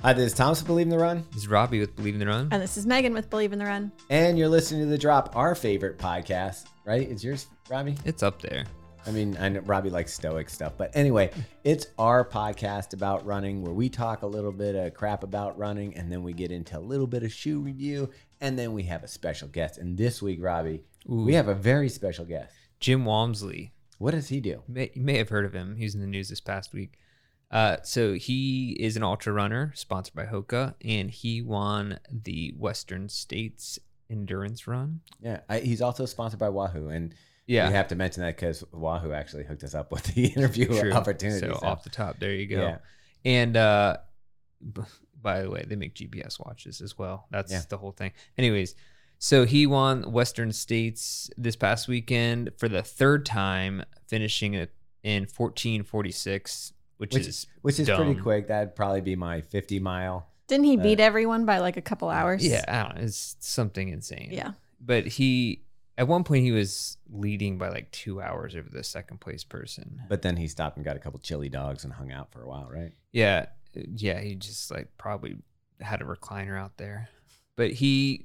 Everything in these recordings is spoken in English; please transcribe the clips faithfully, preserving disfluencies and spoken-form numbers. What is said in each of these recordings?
Hi, this is Thomas with Believe in the Run. This is Robbie with Believe in the Run. And this is Megan with Believe in the Run. And you're listening to The Drop, our favorite podcast, right? It's yours, Robbie? It's up there. I mean, I know Robbie likes stoic stuff, but anyway, it's our podcast about running where we talk a little bit of crap about running and then we get into a little bit of shoe review and then we have a special guest. And this week, Robbie, Ooh. we have a very special guest. Jim Walmsley. What does he do? You may, you may have heard of him. He was in the news this past week. Uh, so he is an ultra runner sponsored by Hoka, and he won the Western States Endurance Run. Yeah, I, he's also sponsored by Wahoo, and yeah, we have to mention that because Wahoo actually hooked us up with the interview True. opportunity. So, so off the top, there you go. Yeah. And uh, b- by the way, they make G P S watches as well. That's yeah. the whole thing. Anyways, so he won Western States this past weekend for the third time, finishing it in fourteen forty-six. Which, which is which is dumb. pretty quick. That'd probably be my fifty mile. Didn't he beat uh, everyone by like a couple hours? Yeah, I don't know. It's something insane. Yeah. But he, at one point, he was leading by like two hours over the second place person. But then he stopped and got a couple chili dogs and hung out for a while, right? Yeah. Yeah. He just like probably had a recliner out there. But he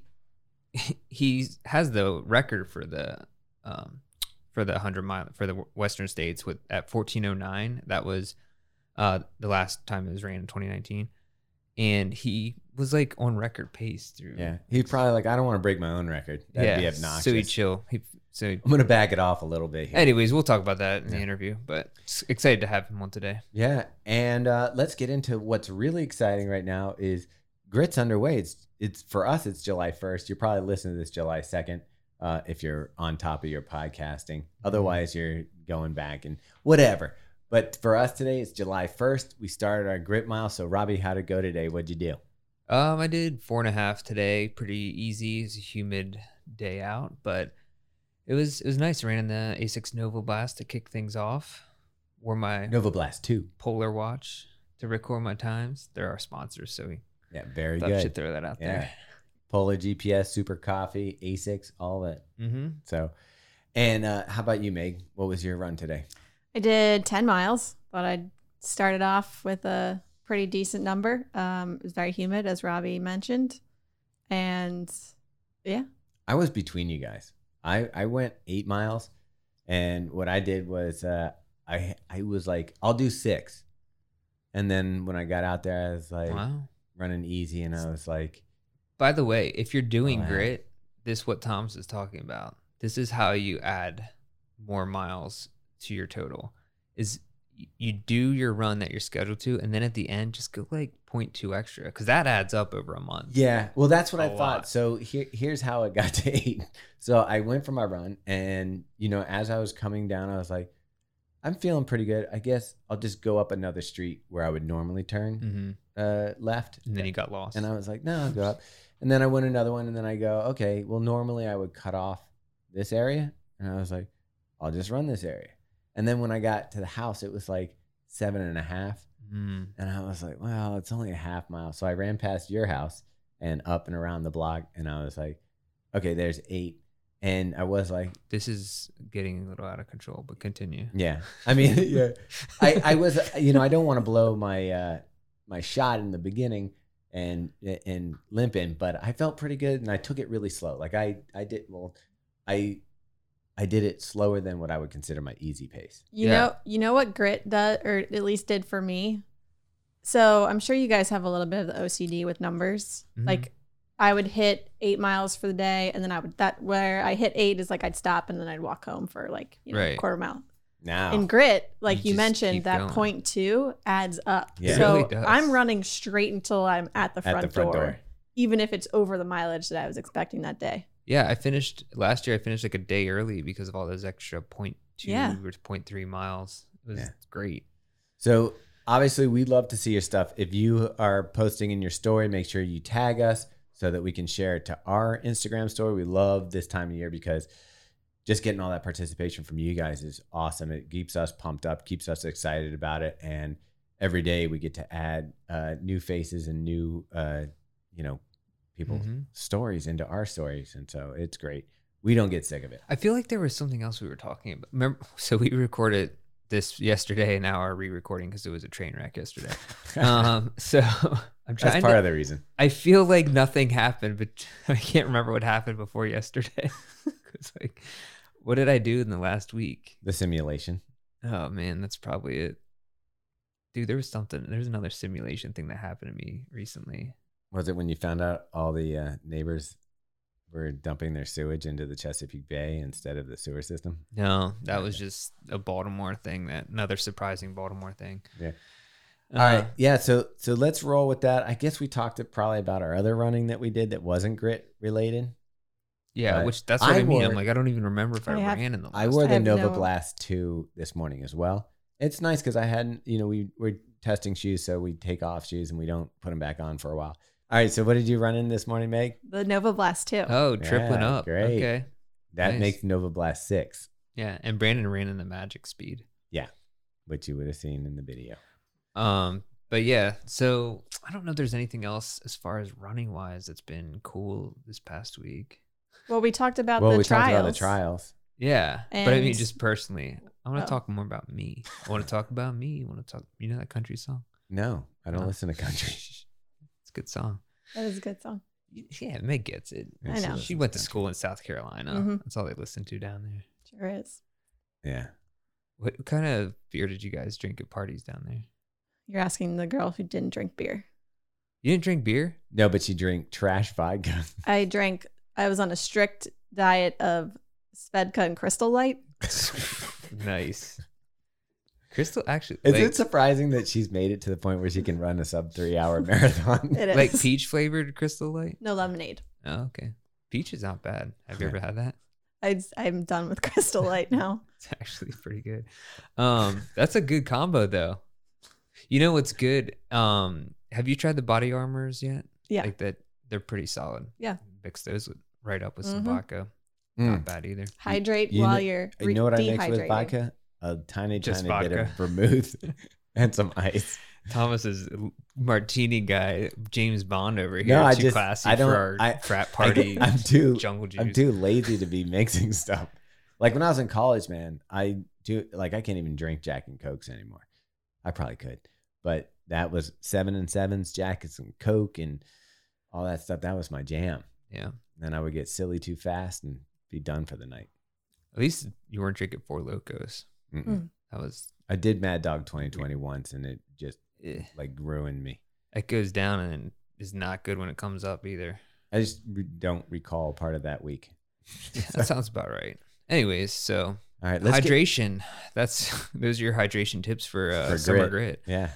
he has the record for the um for the hundred mile for the Western States with at fourteen oh nine. That was Uh, the last time it was ran in twenty nineteen, and he was like on record pace through. Yeah, he'd probably like, I don't want to break my own record. That'd yeah, be obnoxious. So he'd chill. He, so he'd, I'm gonna back it off a little bit here. Anyways, we'll talk about that in yeah. the interview. But excited to have him on today. Yeah, and uh, let's get into what's really exciting right now. Is Grit's underway. It's it's for us. It's July first. You're probably listening to this July second. Uh, if you're on top of your podcasting, otherwise you're going back and whatever. But for us today, it's July first. We started our Grit Mile. So, Robbie, how'd it go today? What'd you do? Um, I did four and a half today. Pretty easy. It's a humid day out, but it was it was nice. I ran in the Asics Nova Blast to kick things off. Wore my Nova Blast two Polar watch to record my times. They're our sponsors, so we yeah, very thought good. I should throw that out yeah. there. Polar G P S, Super Coffee, Asics, all of it. Mm-hmm. So, and uh, how about you, Meg? What was your run today? I did ten miles. Thought I'd started off with a pretty decent number. Um, it was very humid, as Robbie mentioned. And yeah. I was between you guys. I, I went eight miles. And what I did was uh, I I was like, I'll do six. And then when I got out there, I was like wow. running easy. And I was like. By the way, if you're doing wow. grit, this is what Tom's is talking about. This is how you add more miles to your total. Is you do your run that you're scheduled to, and then at the end just go like zero point two extra, because that adds up over a month. Yeah, well, that's what a I thought. lot. So here, here's how it got to eight. So I went for my run, and you know, as I was coming down, I was like, I'm feeling pretty good. I guess I'll just go up another street where I would normally turn mm-hmm. uh, left. And then you got lost. And I was like, no, I'll go up. And then I went another one, and then I go, okay, well, normally I would cut off this area, and I was like, I'll just run this area. And then when I got to the house, it was like seven and a half. Mm. And I was like, well, it's only a half mile. So I ran past your house and up and around the block. And I was like, okay, there's eight. And I was like, this is getting a little out of control, but continue. Yeah. I mean, yeah, I, I was, you know, I don't want to blow my, uh, my shot in the beginning and, and limping, but I felt pretty good. And I took it really slow. Like I, I did, well, I, I did it slower than what I would consider my easy pace. You yeah. know, you know what grit does, or at least did for me. So I'm sure you guys have a little bit of the O C D with numbers. Mm-hmm. Like I would hit eight miles for the day, and then I would that where I hit eight is like I'd stop and then I'd walk home for like you know right. quarter mile. Now In grit, like You you, just mentioned, keep that going. point two adds up. Yeah. It So really does. I'm running straight until I'm at the front, at the front door, door, even if it's over the mileage that I was expecting that day. Yeah, I finished last year. I finished like a day early because of all those extra point two Yeah. or point three miles. It was Yeah. great. So obviously we'd love to see your stuff. If you are posting in your story, make sure you tag us so that we can share it to our Instagram story. We love this time of year because just getting all that participation from you guys is awesome. It keeps us pumped up, keeps us excited about it. And every day we get to add uh, new faces and new, uh, you know, people's Mhm. stories into our stories. And so it's great. We don't get sick of it. I feel like there was something else we were talking about. Remember, so we recorded this yesterday, and now are re-recording because it was a train wreck yesterday. um, so I'm trying. That's part to, of the reason. I feel like nothing happened, but I can't remember what happened before yesterday. It's like, what did I do in the last week? The simulation. Oh man, that's probably it. Dude, there was something. There's another simulation thing that happened to me recently. Was it when you found out all the uh, neighbors were dumping their sewage into the Chesapeake Bay instead of the sewer system? No, that was just a Baltimore thing. That another surprising Baltimore thing. Yeah. Uh, All right. Yeah. So so let's roll with that. I guess we talked probably about our other running that we did that wasn't grit related. Yeah, But which that's what I, I mean. I'm wore- like, I don't even remember if I, I have- ran in the. I last wore time. the have Nova no- Blast two this morning as well. It's nice because I hadn't, you know, we we're testing shoes, so we take off shoes and we don't put them back on for a while. All right. So what did you run in this morning, Meg? The Nova Blast two. Oh, tripling Yeah, up. great. Okay. That Nice. makes Nova Blast six, Yeah, and Brandon ran in the Magic Speed. which you would have seen in the video. Um, but yeah, so I don't know if there's anything else as far as running wise that's been cool this past week. Well, we talked about Well, the we trials. talked about the trials. Yeah, but I mean, And- just personally, I want to Oh. talk more about me. I want to talk about me. I want to talk. You know that country song? No, I don't No. listen to country. It's a good song. That is a good song. Yeah, Meg gets it. I know. She went to school in South Carolina. Mhm. That's all they listen to down there. Sure is. Yeah. What kind of beer did you guys drink at parties down there? You're asking the girl who didn't drink beer. You didn't drink beer? No, but you drink trash vodka. I drank, I was on a strict diet of Svedka and Crystal Light. Nice. Crystal, actually, Is like, it surprising that she's made it to the point where she can run a sub three hour marathon? It is. like peach flavored Crystal Light? No lemonade. Oh, okay. Peach is not bad. Have you Yeah. ever had that? I, I'm done with Crystal Light now. It's actually pretty good. Um, that's a good combo though. You know what's good? Um, have you tried the body armors yet? Yeah. Like that, they're pretty solid. Yeah. Mix those with, right up with some Mhm. vodka. Mm. Not bad either. Hydrate you while know- you're You know what I mix with dehydrating. vodka? A tiny, Just tiny bit of vodka. vermouth and some ice. Thomas is martini guy, James Bond over here. No, I too just- classy I don't- for our I- frat I party. get- I'm too, jungle juice. I'm too lazy to be mixing stuff. Like when I was in college, man, I do like I can't even drink Jack and Cokes anymore. I probably could, but that was seven and sevens, Jack and some Coke and all that stuff. That was my jam. Yeah. Then I would get silly too fast and be done for the night. At least you weren't drinking Four Locos. Mm-mm. Mm. That was I did Mad Dog twenty twenty once, and it just eh. like ruined me. It goes down and is not good when it comes up either. I just re- don't recall part of that week. That sounds about right. Anyways, so All right, let's get, hydration. That's those are your hydration tips for, uh, For summer grit. grit. yeah.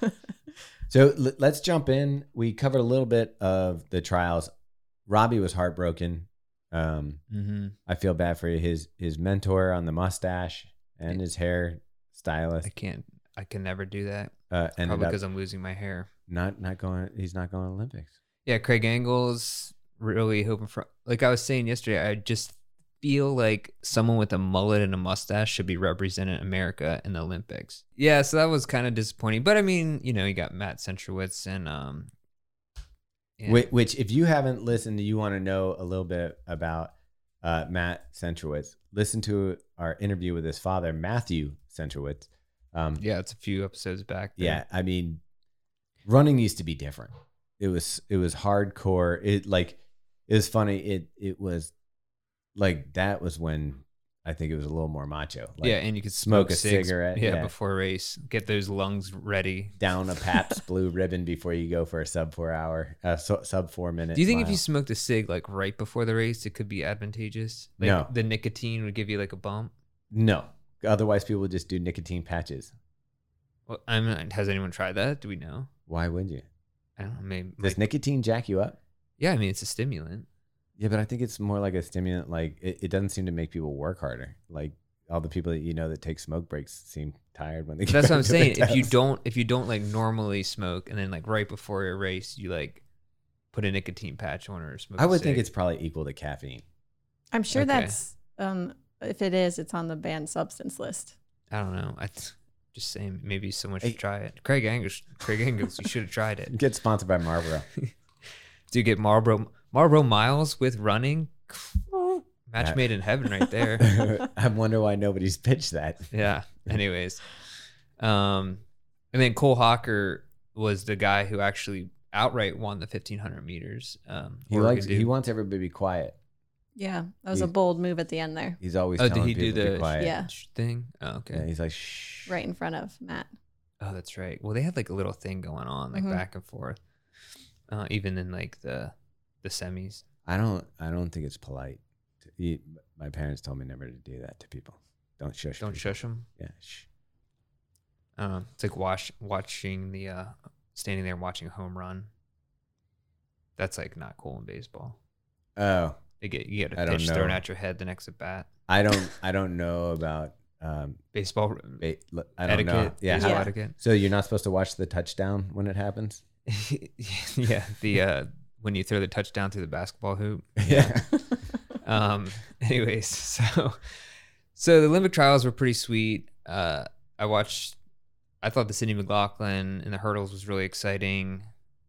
So l- let's jump in. We covered a little bit of the trials. Robbie was heartbroken. Um, Mm-hmm. I feel bad for his his mentor on the mustache and his hair stylist. I can't. I can never do that. Uh, ended Probably up because I'm losing my hair. not not going. He's not going to Olympics. Yeah, Craig Engels really hoping for. Like I was saying yesterday, I just feel like someone with a mullet and a mustache should be representing America in the Olympics. Yeah, so that was kind of disappointing. But I mean, you know, you got Matt Centrowitz and um. and- Which, which, if you haven't listened, you want to know a little bit about uh, Matt Centrowitz. Listen to our interview with his father, Matthew Centrowitz. Um, yeah, it's a few episodes back. there. yeah, I mean, running used to be different. It was it was hardcore. It like it was funny. It it was like that was when I think it was a little more macho. Like, yeah, and you could smoke smoke, a cigs, cigarette, Yeah, yeah. before a race, get those lungs ready. down a Pabst Blue Ribbon before you go for a sub four hour, uh, so, sub four minute. Do you think if mile. you smoked a cig like right before the race, it could be advantageous? Like No. the nicotine would give you like a bump. No, otherwise people would just do nicotine patches. Well, I mean, has anyone tried that? Do we know? Why would you? I don't know. Maybe. Does like- nicotine jack you up? yeah, I mean, it's a stimulant. Yeah, but I think it's more like a stimulant. Like it, it doesn't seem to make people work harder. Like all the people that you know that take smoke breaks seem tired when they get That's what I'm back to their saying. If you desks. don't, if you don't like normally smoke, and then like right before a race, you like put a nicotine patch on or smoke. I a would think cig. it's probably equal to caffeine. I'm sure Okay. that's um if it is, it's on the banned substance list. I don't know. I th- just saying maybe someone Hey. should try it. Craig Angus, Craig Angus, you should have tried it. Get sponsored by Marlboro. Do you get Marlboro Marlboro Miles with running? Match That- made in heaven, right there. I wonder why nobody's pitched that. Yeah. Anyways, Um, and then Cole Hawker was the guy who actually outright won the fifteen hundred meters. Um, He Oregon likes. dude. He wants everybody to be quiet. Yeah, that was He- a bold move at the end there, He's always Oh, did telling he do people to the be quiet. Yeah. thing? Oh, okay. Yeah, he's like, shh. right in front of Matt. Oh, that's right. Well, they had like a little thing going on, like Mhm. back and forth, uh, even in like the the semis. I don't. I don't think it's polite. To eat. My parents told me never to do that to people. Don't shush. Don't people. shush them. Yeah. Shh. Um, it's like watch watching the uh, standing there watching a home run. That's like not cool in baseball. Oh, You get you get I a don't pitch know. thrown at your head the next at bat. I don't. I don't know about. Um, Baseball ba- I don't know. etiquette. Yeah. baseball how- etiquette. So you're not supposed to watch the touchdown when it happens. Yeah, the uh, when you throw the touchdown through the basketball hoop. Yeah. Um. Anyways, so so the Olympic trials were pretty sweet. Uh, I watched. I thought the Sydney McLaughlin and the hurdles was really exciting.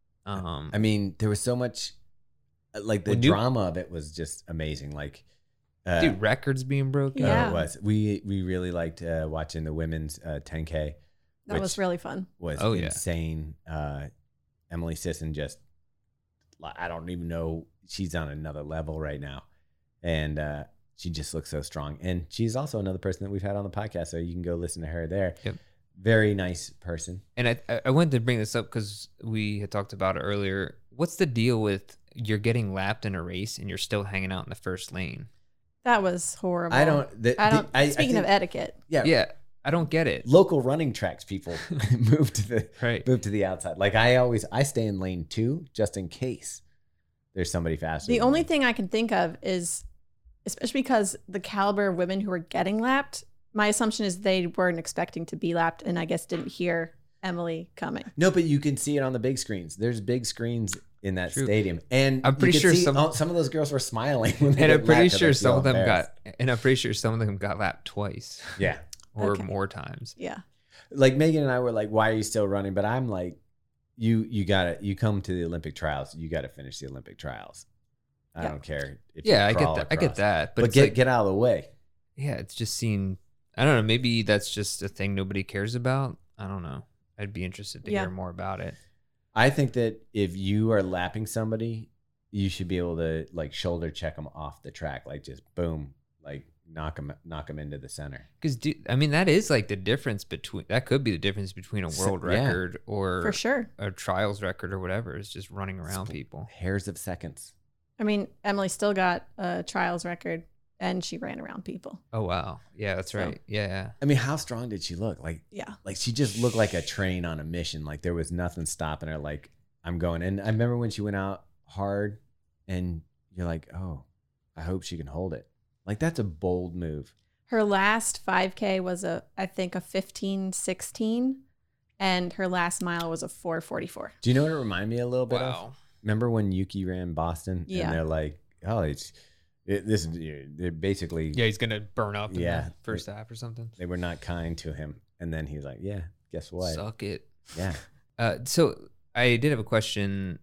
Um, I mean, there was so much. Like the Well, new- drama of it was just amazing. Like, uh, dude, records being broken. oh, Yeah. it was. We we really liked uh, watching the women's uh, ten K. That which was really fun. was Oh, yeah. insane. Uh, Emily Sisson just, like, I don't even know. She's on another level right now. And uh, she just looks so strong. And she's also another person that we've had on the podcast. So you can go listen to her there. Yep. Very nice person. And I I- I wanted to bring this up because we had talked about it earlier. What's the deal with you're getting lapped in a race and you're still hanging out in the first lane? That was horrible. I don't. The, I the- don't. I, I speaking of think- etiquette, yeah, Yeah, I don't get it. local running tracks people move to the Right. move to the outside. Like I always, I stay in lane two just in case there's somebody faster. the than only me. thing I can think of is, especially because the caliber of women who are getting lapped, my assumption is they weren't expecting to be lapped, and I guess didn't hear Emily coming. No, but you can see it on the big screens. There's big screens in that True. stadium, and I'm you pretty could sure see- some- oh, some of those girls were smiling. When they And I'm got pretty lapped 'cause sure they some feel of them embarrassed. got, and I'm pretty sure some of them got lapped twice Yeah, or Okay. more times. Yeah, like Megan and I were like, "Why are you still running?" But I'm like, "You, you got to You come to the Olympic trials. You got to finish the Olympic trials. I Yeah. don't care if Yeah, you I get crawl that. I get across. that. But, But, it's get like, get out of the way. yeah, it's just seen. I don't know. Maybe that's just a thing nobody cares about. I don't know. I'd be interested to Yeah. hear more about it. I think that if you are lapping somebody, you should be able to like shoulder check them off the track, like just boom, like knock them knock them into the center. Because I mean, that is like the difference between. That could be the difference between a So- world yeah. record or for sure. a trials record or whatever. Is just running around Spl- people. Hairs of seconds. I mean, Emily still got a trials record, and she ran around people. Oh wow. Yeah, that's So- right. Yeah, yeah. I mean, how strong did she look? Like Yeah, like she just looked like a train on a mission. Like there was nothing stopping her. Like I'm going. And I remember when she went out hard, and you're like, oh, I hope she can hold it. Like that's a bold move. her last five K was a, I think, a fifteen sixteen, and her last mile was a four forty-four. Do you know what it reminded me a little bit of? Wow. Remember when Yuki ran Boston? Yeah. And they're like, oh, it's it, this. is- They're basically Yeah, he's gonna burn up in Yeah. the first half or something. they were not kind to him. And then he's like, yeah, guess what? Suck it. Yeah. Uh, so I did have a question.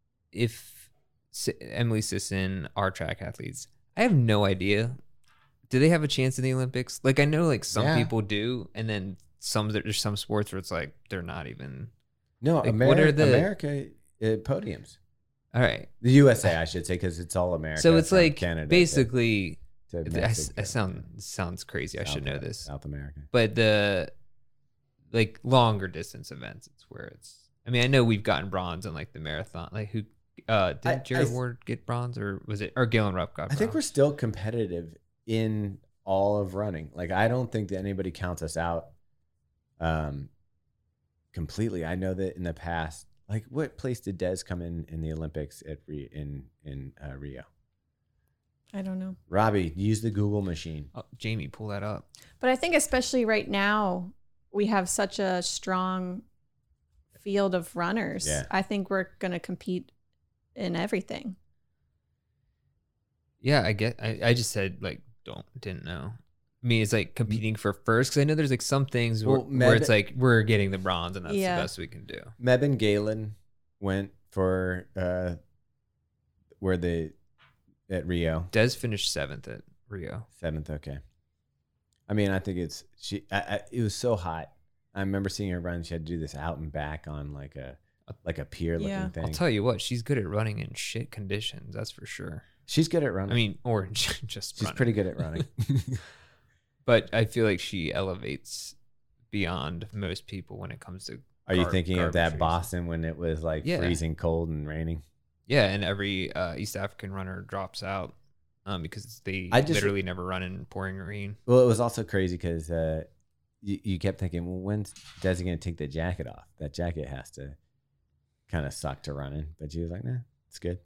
If S- Emily Sisson are track athletes, I have no idea. Do they have a chance in the Olympics? Like I know, like some Yeah. people do, and then some there's some sports where it's like they're not even. No, Like, Ameri- what are the- America uh, podiums. All right, The U S A, I should say, because it's all America. so it's from like Canada to- basically. to I, s- Mexico, I sound sounds crazy. I South should know America- this, South America. but the like longer distance events, it's where it's. I mean, I know we've gotten bronze in like the marathon. Like who uh did I- Jared I- Ward get bronze, or was it or Galen Rupp got I think we're bronze? still competitive in all of running. Like I don't think that anybody counts us out um completely. I know that in the past, like what place did Des come in in the Olympics at Rio, in in uh, Rio? I don't know. Robbie, use the Google machine. Oh, Jamie, pull that up. But I think especially right now, we have such a strong field of runners. Yeah. I think we're going to compete in everything. Yeah, I get. I, I just said like don't didn't know. I mean, it's like competing for first because I know there's like some things where, Well, where Med- it's like we're getting the bronze and that's Yeah. the best we can do. Mebane Galen went for uh where the at Rio. Des finished seventh at Rio. Seventh, okay. I mean, I think it's she. I, I, it was so hot. I remember seeing her run. She had to do this out and back on like a like a pier looking Yeah. thing. I'll tell you what, she's good at running in shit conditions. That's for sure. She's good at running. I mean, or just she's running. pretty good at running. But I feel like she elevates beyond most people when it comes to. Are you gar- thinking of garbage that racing. Boston when it was like Yeah. freezing cold and raining? Yeah, and every uh, East African runner drops out um, because they I just- literally never run in pouring rain. Well, it was also crazy because uh, you, you kept thinking, well, when's Desi going to take the jacket off? That jacket has to kind of suck to run in. But she was like, nah, it's good.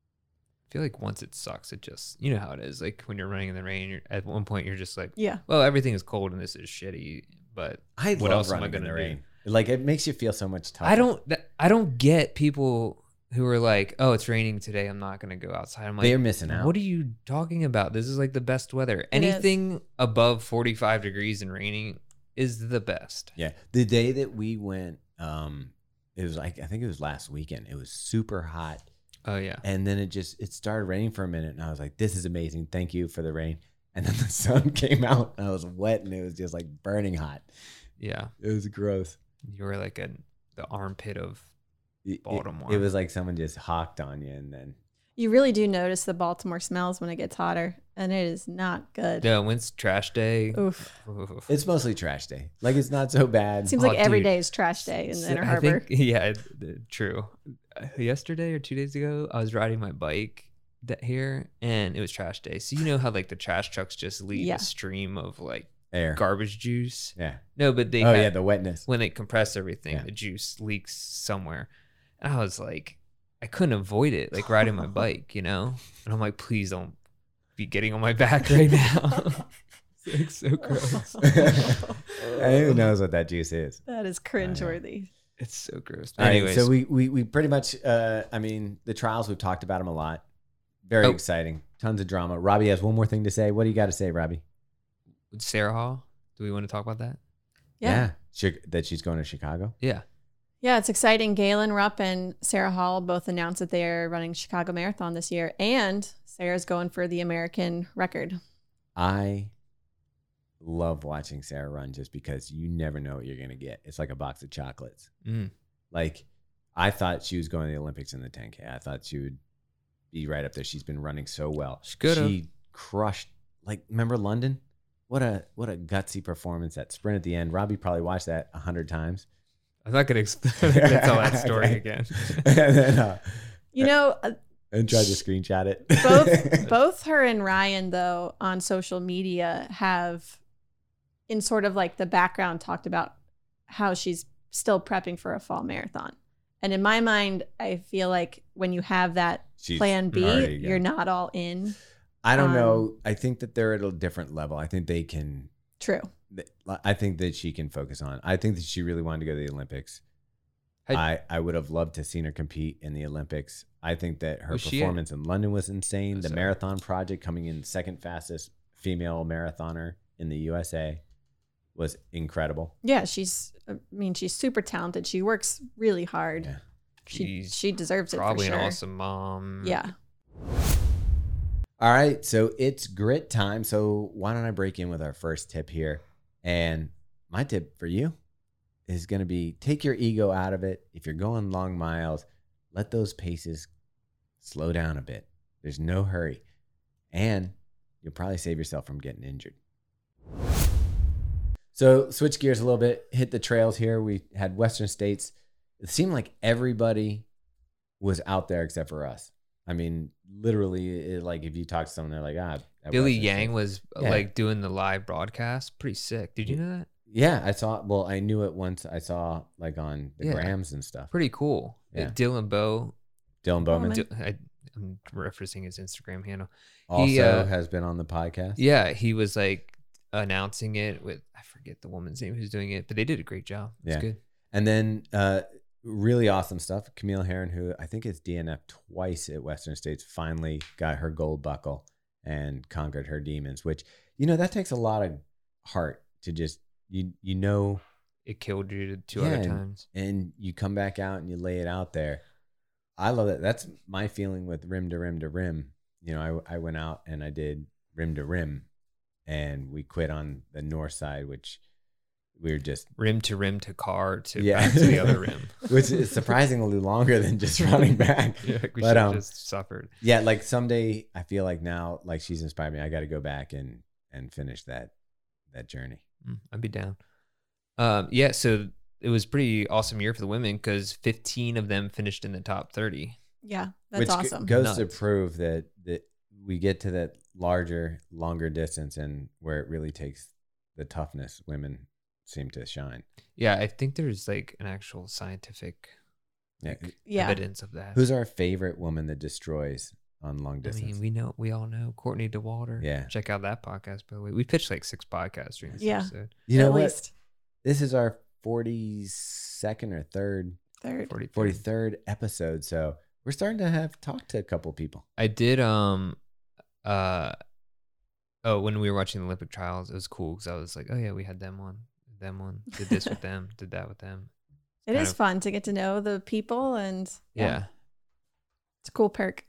I feel like once it sucks, it just, you know how it is. Like when you're running in the rain, you're, at one point you're just like, Yeah. well, everything is cold and this is shitty. But I what love else am I running in gonna the do? rain. Like, it makes you feel so much tougher. I don't, th- I don't get people who are like, oh, it's raining today, I'm not gonna go outside. I'm like, They're missing out. what are you talking about? This is like the best weather. is. Anything above forty-five degrees and raining is the best. Yeah. The day that we went, um, it was like, I think it was last weekend. It was super hot. Oh yeah. And then it just, it started raining for a minute. And I was like, this is amazing. Thank you for the rain. And then the sun came out and I was wet and it was just like burning hot. Yeah. It was gross. You were like a, the armpit of It- it- Baltimore. It, was like someone just hawked on you and then. You really do notice the Baltimore smells when it gets hotter, and it is not good. yeah, when it's trash day. Oof. oof. It's mostly trash day. Like, it's not so bad. Seems Oh, like every dude. day is trash day in the So Inner I Harbor. think, yeah, it- true. Uh, Yesterday or two days ago, I was riding my bike that here, and it was trash day. So you know how like the trash trucks just leave Yeah. a stream of like Air. garbage juice. Yeah. No, but they Oh, had- yeah. The wetness. when they compress everything, Yeah. the juice leaks somewhere. And I was like, I couldn't avoid it, like riding my bike, you know? And I'm like, please don't be getting on my back right now. It's like so gross. Who knows what that juice is? That is cringeworthy. It's so gross. All right, Anyways, so we, we we pretty much, uh, I mean, the trials, we've talked about them a lot. Very Oh. exciting. Tons of drama. Robbie has one more thing to say. What do you got to say, Robbie? Sarah Hall, do we want to talk about that? Yeah. Chi- that she's going to Chicago. Yeah. Yeah, it's exciting. Galen Rupp and Sarah Hall both announced that they are running Chicago Marathon this year, and Sarah's going for the American record. I love watching Sarah run just because you never know what you're going to get. It's like a box of chocolates. Mm. Like, I thought she was going to the Olympics in the ten K. I thought she would be right up there. She's been running so well. She could've. She crushed. Like, remember London? What a what a gutsy performance. That sprint at the end. Robbie probably watched that a hundred times. I'm not going to tell that story Okay. again. and then uh, You know, uh, and tried to screenshot it. both both her and Ryan, though, on social media have, in sort of like the background, talked about how she's still prepping for a fall marathon. And in my mind, I feel like when you have that She's plan B, already got you're it. not all in. I don't Um, know. I think that they're at a different level. I think they can. True. I think that she can focus on. I think that she really wanted to go to the Olympics. I- I, I would have loved to seen her compete in the Olympics. I think that her Was she performance in London was insane. The So- marathon project, coming in second fastest female marathoner in the U S A, was incredible. Yeah, she's, I mean, she's super talented. She works really hard. Yeah. She, She's she deserves it Probably for an sure. awesome mom. Yeah. All right, so it's grit time. So why don't I break in with our first tip here? And my tip for you is going to be take your ego out of it. If you're going long miles, let those paces slow down a bit. There's no hurry. And you'll probably save yourself from getting injured. So switch gears a little bit, hit the trails here. We had Western States. It seemed like everybody was out there except for us. I mean, literally, it, like if you talk to someone, they're like, ah. at Billy Western Yang States. was uh, Yeah. like doing the live broadcast. Pretty sick. Did you know that? Yeah, I saw. Well, I knew it once. I saw like on the Yeah. grams and stuff. Pretty cool. Yeah. Uh, Dylan Bowe. Dylan Bowman Bowman. Di- I, I'm referencing his Instagram handle. also he, uh, has been on the podcast. Yeah, he was like announcing it with, I forget the woman's name who's doing it, but they did a great job. It's Yeah. good. And then uh, really awesome stuff. Camille Herron, who I think is D N F twice at Western States, finally got her gold buckle and conquered her demons, which, you know, that takes a lot of heart to just, you you know, It killed you two Yeah, other and- times. and you come back out and you lay it out there. I love that. That's my feeling with rim to rim to rim. You know, I, I went out and I did rim to rim and we quit on the north side, which we were just rim to rim to car to Yeah. back to the other rim. which is surprisingly longer than just running back. Yeah, we But, should have um, just suffered. Yeah, like someday I feel like now, like she's inspired me. I got to go back and and finish that that journey. Mm, I'd be down. Um, yeah, so it was pretty awesome year for the women because fifteen of them finished in the top thirty. Yeah, that's Which g- awesome. goes to Nuts. prove that that we get to that larger, longer distance, and where it really takes the toughness, women seem to shine. Yeah, I think there's like an actual scientific Yeah. Yeah. evidence of that. Who's our favorite woman that destroys on long I distance? mean, we know, we all know Courtney DeWalder. Yeah. Check out that podcast, by the way. We pitched like six podcasts during this Yeah. episode. you know At what? least This is our forty-second or third, third. forty-three. forty-third episode. So we're starting to have talked to a couple people. I did, um, uh, oh, when we were watching the Olympic trials, it was cool because I was like, oh, yeah, we had them on, them on, did this with them, did that with them. It kind is of- fun to get to know the people, and Yeah. it's a cool perk.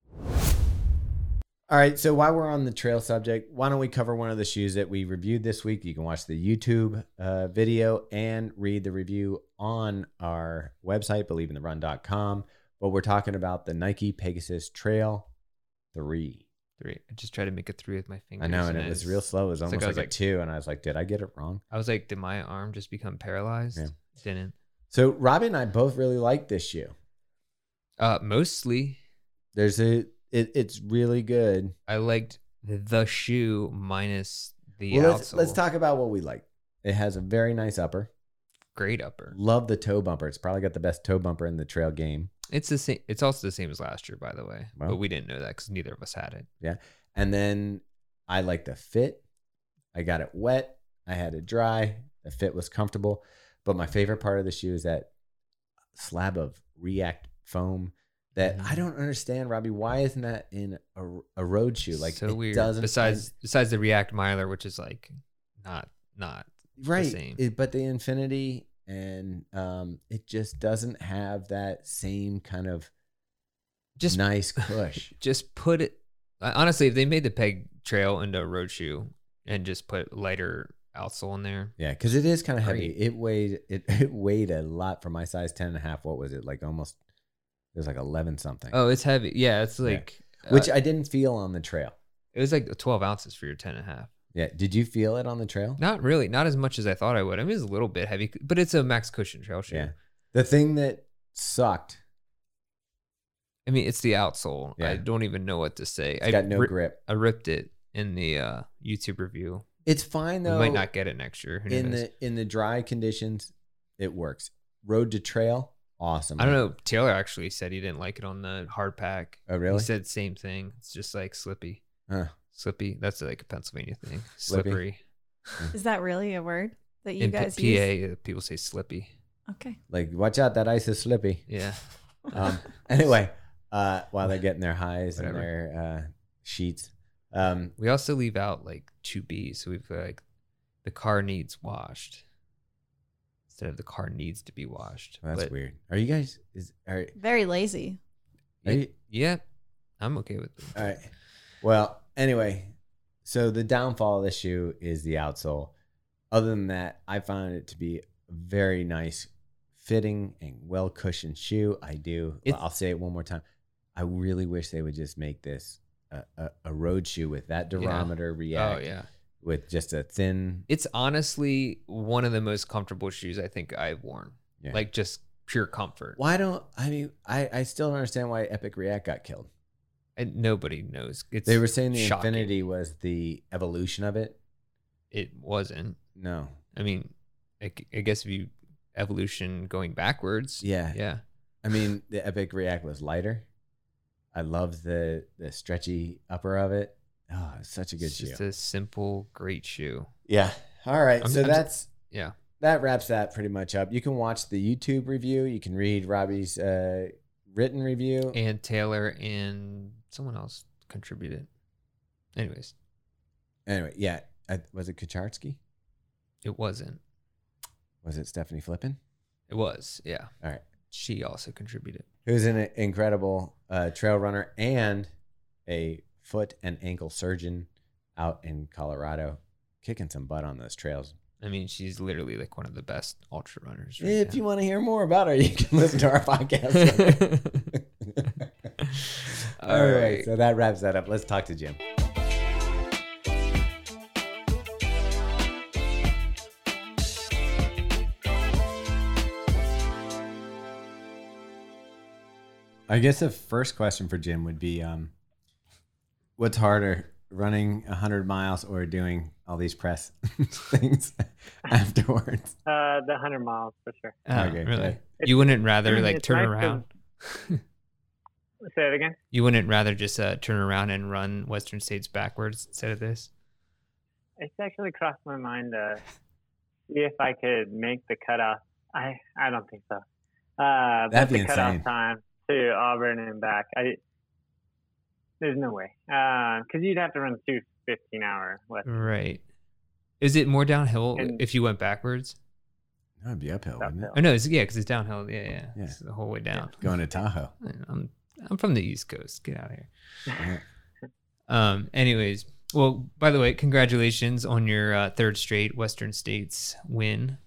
All right. So while we're on the trail subject, why don't we cover one of the shoes that we reviewed this week? You can watch the YouTube uh, video and read the review on our website, believe in the run dot com. But we're talking about the Nike Pegasus Trail three. Three. I just tried to make a three with my fingers. I know, and it was real slow. It was it's like almost I like, was a like- two, and I was like, did I get it wrong? I was like, did my arm just become paralyzed? Yeah. Didn't. So Robbie and I both really like this shoe. Uh, mostly, There's a, it, it's really good. I liked the shoe minus the Well, let's, outsole. let's talk about what we like. It has a very nice upper. Great upper. Love the toe bumper. It's probably got the best toe bumper in the trail game. It's the same. It's also the same as last year, by the way. Well. But we didn't know that because neither of us had it. And then I like the fit. I got it wet. I had it dry. The fit was comfortable. But my favorite part of the shoe is that slab of React foam that Mhm. I don't understand, Robbie. Why isn't that in a, a road shoe? Like so it weird. doesn't. Besides, besides the React Miler, which is like not not right. same. It- but the Infinity and um, it just doesn't have that same kind of just nice push. just put it. Honestly, if they made the Peg Trail into a road shoe and just put lighter outsole in there, Yeah, because it is kind of heavy. Great. It weighed it, it weighed a lot for my size, ten and a half. What was it? Like almost it was like eleven something. oh, it's heavy. Yeah, it's Yeah. like Which uh, I didn't feel on the trail. it was like twelve ounces for your ten and a half. Yeah. Did you feel it on the trail? Not really, not as much as I thought I would. I mean, it's a little bit heavy, but it's a max cushion trail shoe. Yeah. The thing that sucked, I mean, it's the outsole. Yeah. I don't even know what to say. it's I got no ri- grip. I ripped it in the uh, YouTube review. It's fine though. we might not get it next year. Who in knows? the in the dry conditions, it works. Road to trail, awesome. I don't know. Taylor actually said he didn't like it on the hard pack. Oh really? He said same thing. It's just like slippy. Huh. Slippy. That's like a Pennsylvania thing. Slippy? Slippery. Is that really a word that you In P- guys P use? A, uh, people say slippy. Okay. Like watch out, that ice is slippy. Yeah. Um, anyway, uh, while they're getting their highs and Whatever. their uh, sheets. Um, We also leave out like two B's. So we've like the car needs washed instead of the car needs to be washed. that's But weird. Are you guys? Is are, Very lazy. are Yeah, you, yeah, I'm okay with it. all right. Well, anyway, so the downfall of this shoe is the outsole. Other than that, I found it to be a very nice fitting and well cushioned shoe. I do. It's- I'll say it one more time. I really wish they would just make this a, a, a road shoe with that durometer React Oh yeah. with just a thin. It's honestly one of the most comfortable shoes I think I've worn. Yeah. Like just pure comfort. Why don't I mean I, I still don't understand why Epic React got killed. And nobody knows. It's They were saying the shocking. Infinity was the evolution of it. It wasn't. No. I mean, I, g- I guess if you evolution going backwards. Yeah. Yeah. I mean, the Epic React was lighter. I loved the the stretchy upper of it. Oh, it's such a good It's shoe. just a simple, great shoe. Yeah. All right. I'm- so I'm- that's Yeah. that wraps that pretty much up. You can watch the YouTube review. You can read Robbie's uh, written review. And Taylor and someone else contributed. Anyways, Anyway, yeah. I, was it Kucharski? it wasn't. Was it Stephanie Flippin? It was. Yeah. All right. She also contributed. Who's an incredible uh, trail runner and a foot and ankle surgeon out in Colorado, kicking some butt on those trails. I mean, she's literally like one of the best ultra runners. Right If now. you want to hear more about her, you can listen to our podcast. All All right. right. So that wraps that up. Let's talk to Jim. I guess the first question for Jim would be, um, what's harder, running one hundred miles or doing all these press things afterwards? Uh, the hundred miles for sure. Oh, Okay, really? good. You wouldn't rather like It's turn nice around? Say it again. You wouldn't rather just uh, turn around and run Western States backwards instead of this? It's actually crossed my mind to see if I could make the cutoff. I I don't think so. Uh, That'd but be the cutoff insane. time to Auburn and back. I there's no way. Because you'd have to run two fifteen hour Western. Right. Is it more downhill And- if you went backwards? That would be uphill, wouldn't it? Uphill. Oh no, it's, yeah, because it's downhill. Yeah, yeah, Yeah. It's the whole way down. Going to Tahoe. I'm I'm from the East Coast. Get out of here. Yeah. Um. Anyways, well, by the way, congratulations on your uh, third straight Western States win.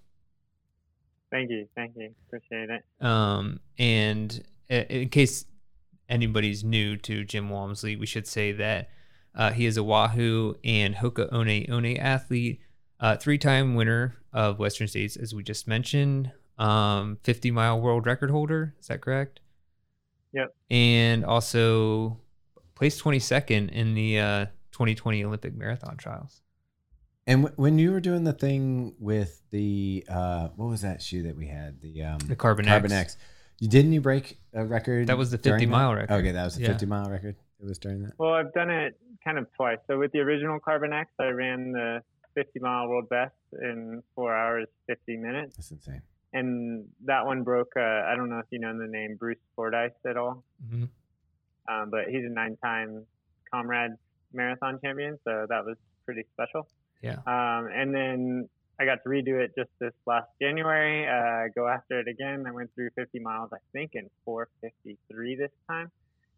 Thank you, thank you, appreciate it. Um. And uh, in case anybody's new to Jim Walmsley, we should say that uh, he is a Wahoo and Hoka One One athlete, uh, three-time winner of Western States, as we just mentioned, um, fifty-mile world record holder. Is that correct? Yep. And also placed twenty-second in the uh, twenty twenty Olympic marathon trials. And w- when you were doing the thing with the, uh, what was that shoe that we had? The um, The Carbon Carbon X. X. You didn't you break a record? That was the during fifty mile that? record. Okay, that was the Yeah. fifty mile record. It was during that. Well, I've done it kind of twice. So with the original Carbon X, I ran the fifty mile world best in four hours fifty minutes. That's insane. And that one broke. Uh, I don't know if you know the name Bruce Fordyce at all, hmm um, but he's a nine-time Comrade marathon champion, so that was pretty special. Yeah. Um, and then I got to redo it just this last January. Uh, go after it again. I went through fifty miles, I think, in four fifty-three this time.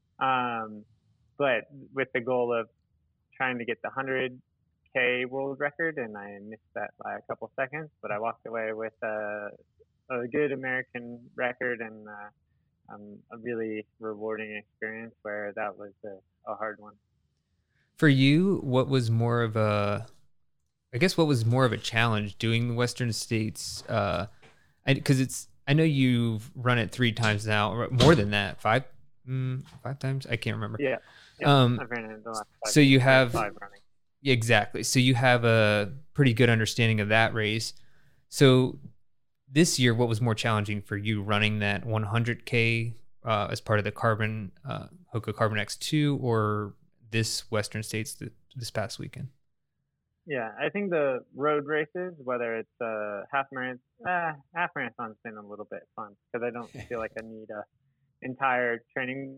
Um, but with the goal of trying to get the one hundred K world record, and I missed that by a couple seconds. But I walked away with a, a good American record and uh, um, a really rewarding experience where that was a, a hard one. For you, what was more of a, I guess, what was more of a challenge doing the Western States? Uh, because it's, I know you've run it three times now, or more than that, five, mm, five times. I can't remember. Yeah. yeah Um, I've ran it the last five, so you have five running. Yeah, exactly. So you have a pretty good understanding of that race. So this year, what was more challenging for you, running that one hundred K uh, as part of the Carbon uh, Hoka Carbon X two, or this Western States th- this past weekend? Yeah, I think the road races, whether it's a half marathon, uh, half marathon's been a little bit fun because I don't feel like I need a entire training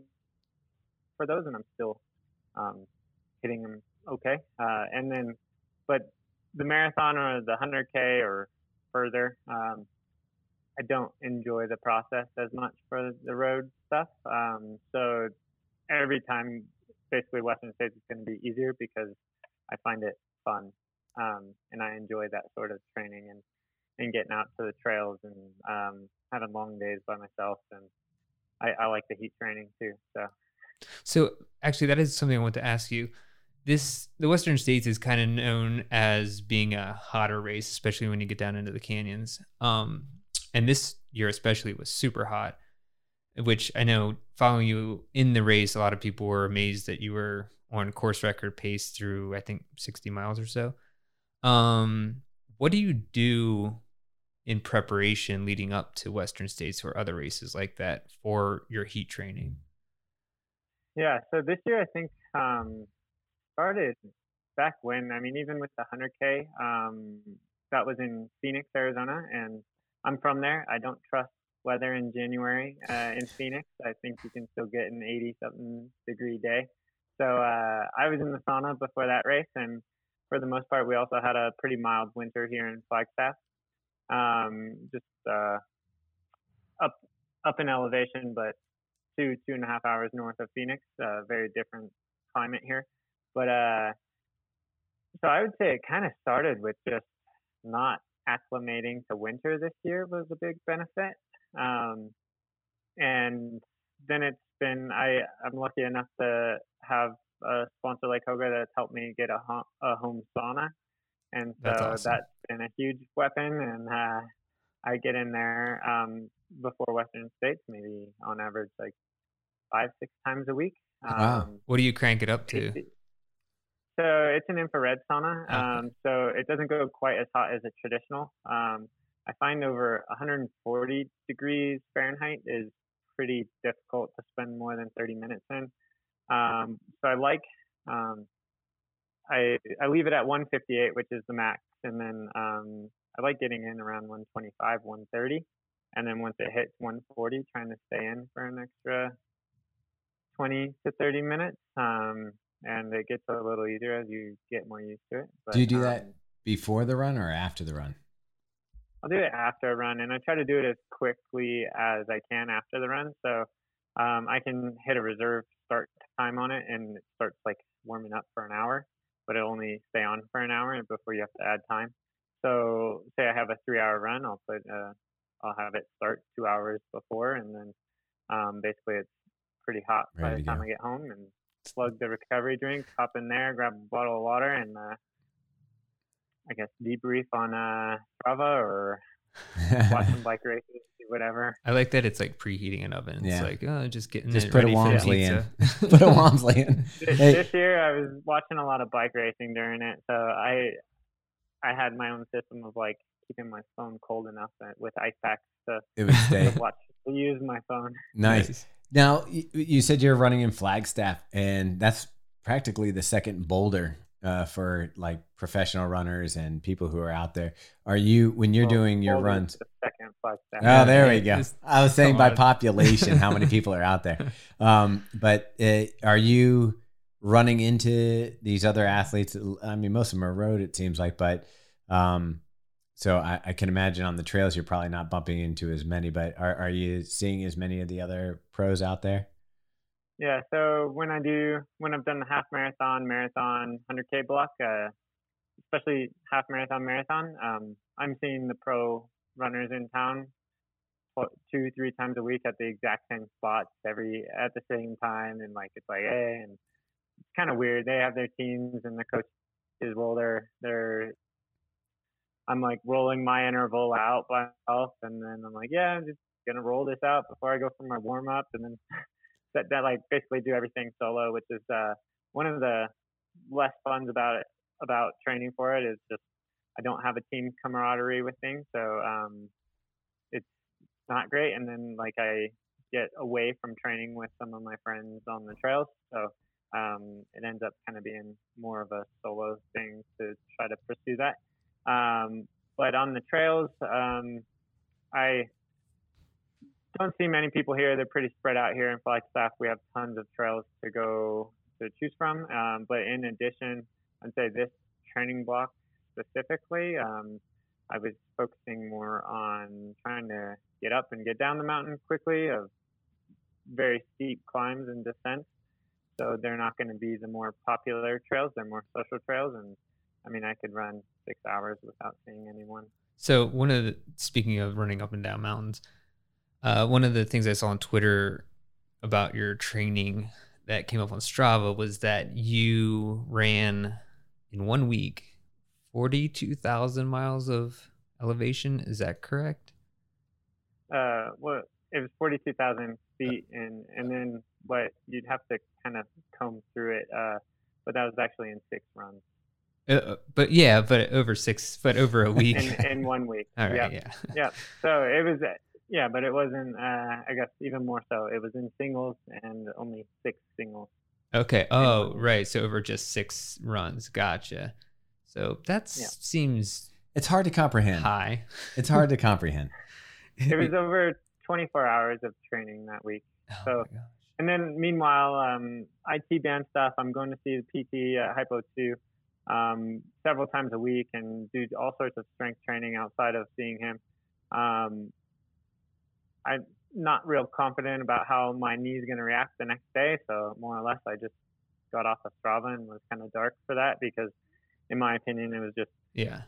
for those, and I'm still um, hitting them okay. Uh, and then, but the marathon or the one hundred K or further, um, I don't enjoy the process as much for the road stuff. Um, so every time, basically Western States is going to be easier because I find it fun. Um, and I enjoy that sort of training and, and getting out to the trails and um, having long days by myself. And I, I like the heat training too. So, So actually, that is something I want to ask you. This the Western States is kind of known as being a hotter race, especially when you get down into the canyons. Um, and this year especially was super hot, which I know following you in the race, a lot of people were amazed that you were on course record pace through, I think, sixty miles or so. Um, what do you do in preparation leading up to Western States or other races like that for your heat training? yeah, so this year I think um, started back when, I mean, even with the one hundred K, um, that was in Phoenix, Arizona, and I'm from there. I don't trust weather in January uh, in Phoenix. I think you can still get an eighty something degree day. So uh, I was in the sauna before that race, and for the most part, we also had a pretty mild winter here in Flagstaff. Um, just uh, up up in elevation, but two two and a half hours north of Phoenix. Uh, very different climate here, but uh, so I would say it kind of started with just not acclimating to winter this year was a big benefit. Um, and then it's been, I, I'm lucky enough to have a sponsor like Hoga that's helped me get a, home, a home sauna. And so That's awesome. that's been a huge weapon. And uh, I get in there um, before Western States, maybe on average like five, six times a week. Um, Wow. What do you crank it up to? it- So it's an infrared sauna. Okay. Um, so it doesn't go quite as hot as a traditional. Um, I find over one hundred forty degrees Fahrenheit is pretty difficult to spend more than thirty minutes in. Um, so I like, um, I, I leave it at one fifty-eight, which is the max. And then um, I like getting in around one twenty-five, one thirty. And then once it hits one forty, trying to stay in for an extra twenty to thirty minutes. Um, and it gets a little easier as you get more used to it. But, Do you do um, that before the run or after the run? I'll do it after a run, and I try to do it as quickly as I can after the run. So um, I can hit a reserve start time on it, and it starts like warming up for an hour, but it'll only stay on for an hour before you have to add time. So say I have a three-hour run, I'll put uh, I'll have it start two hours before, and then um, basically it's pretty hot by Ready the to time go. I get home, and slug the recovery drink, hop in there, grab a bottle of water, and uh, I guess debrief on uh, Strava or watch some bike races, do whatever. I like that it's like preheating an oven. Yeah. It's like, oh, just getting Just it put a ready for the Walmsley in. pizza. Put a Walmsley in. This, Hey. this year I was watching a lot of bike racing during it, so I I had my own system of like keeping my phone cold enough that with ice packs to It would stay. watch to use my phone. Nice. Now, you, you said you're running in Flagstaff, and that's practically the second boulder uh, for like professional runners and people who are out there. Are you, when you're Well, doing your Boulder's runs? the second Flagstaff. Oh, there we Yeah, go. just I was saying come by on. population, how many people are out there. Um, but uh, are you running into these other athletes? I mean, most of them are road, it seems like, but um, so I, I can imagine on the trails, you're probably not bumping into as many, but are, are you seeing as many of the other pros out there? Yeah, so when I do, when I've done the half marathon, marathon, one hundred K block, uh, especially half marathon, marathon, um, I'm seeing the pro runners in town tw- two, three times a week at the exact same spots every at the same time, and like it's like, hey, and it's kind of weird. They have their teams, and the coaches roll their their. I'm like rolling my interval out by myself, and then I'm like, yeah, I'm just gonna roll this out before I go for my warm up, and then that that like basically do everything solo, which is uh one of the less funs about it about training for it is just I don't have a team camaraderie with things, so um it's not great. And then like I get away from training with some of my friends on the trails, so um it ends up kind of being more of a solo thing to try to pursue that. Um, but on the trails, um, I don't see many people here. They're pretty spread out here in Flagstaff. We have tons of trails to go to choose from. Um, but in addition, I'd say this training block specifically, um, I was focusing more on trying to get up and get down the mountain quickly of very steep climbs and descents. So they're not going to be the more popular trails. They're more social trails. And I mean, I could run six hours without seeing anyone. So one of the, speaking of running up and down mountains, uh, one of the things I saw on Twitter about your training that came up on Strava was that you ran in one week forty-two thousand miles of elevation. Is that correct? Uh, well, it was forty-two thousand feet, and and then what you'd have to kind of comb through it. Uh, but that was actually in six runs. Uh, but yeah, but over six, but over a week. in, in one week. All right, Yep. yeah. Yeah. So it was, uh, yeah, but it wasn't, uh, I guess even more so. It was in singles and only six singles. Okay. Oh, right. So over just six runs. Gotcha. So that Yeah. seems It's hard to comprehend. high. It's hard to comprehend. It was over twenty-four hours of training that week. Oh So, my gosh. and then meanwhile, um, I T band stuff. I'm going to see the P T at Hypo two um, several times a week and do all sorts of strength training outside of seeing him. Um, I'm not real confident about how my knee is going to react the next day. So more or less, I just got off of Strava and was kind of dark for that because, in my opinion, it was just Yeah.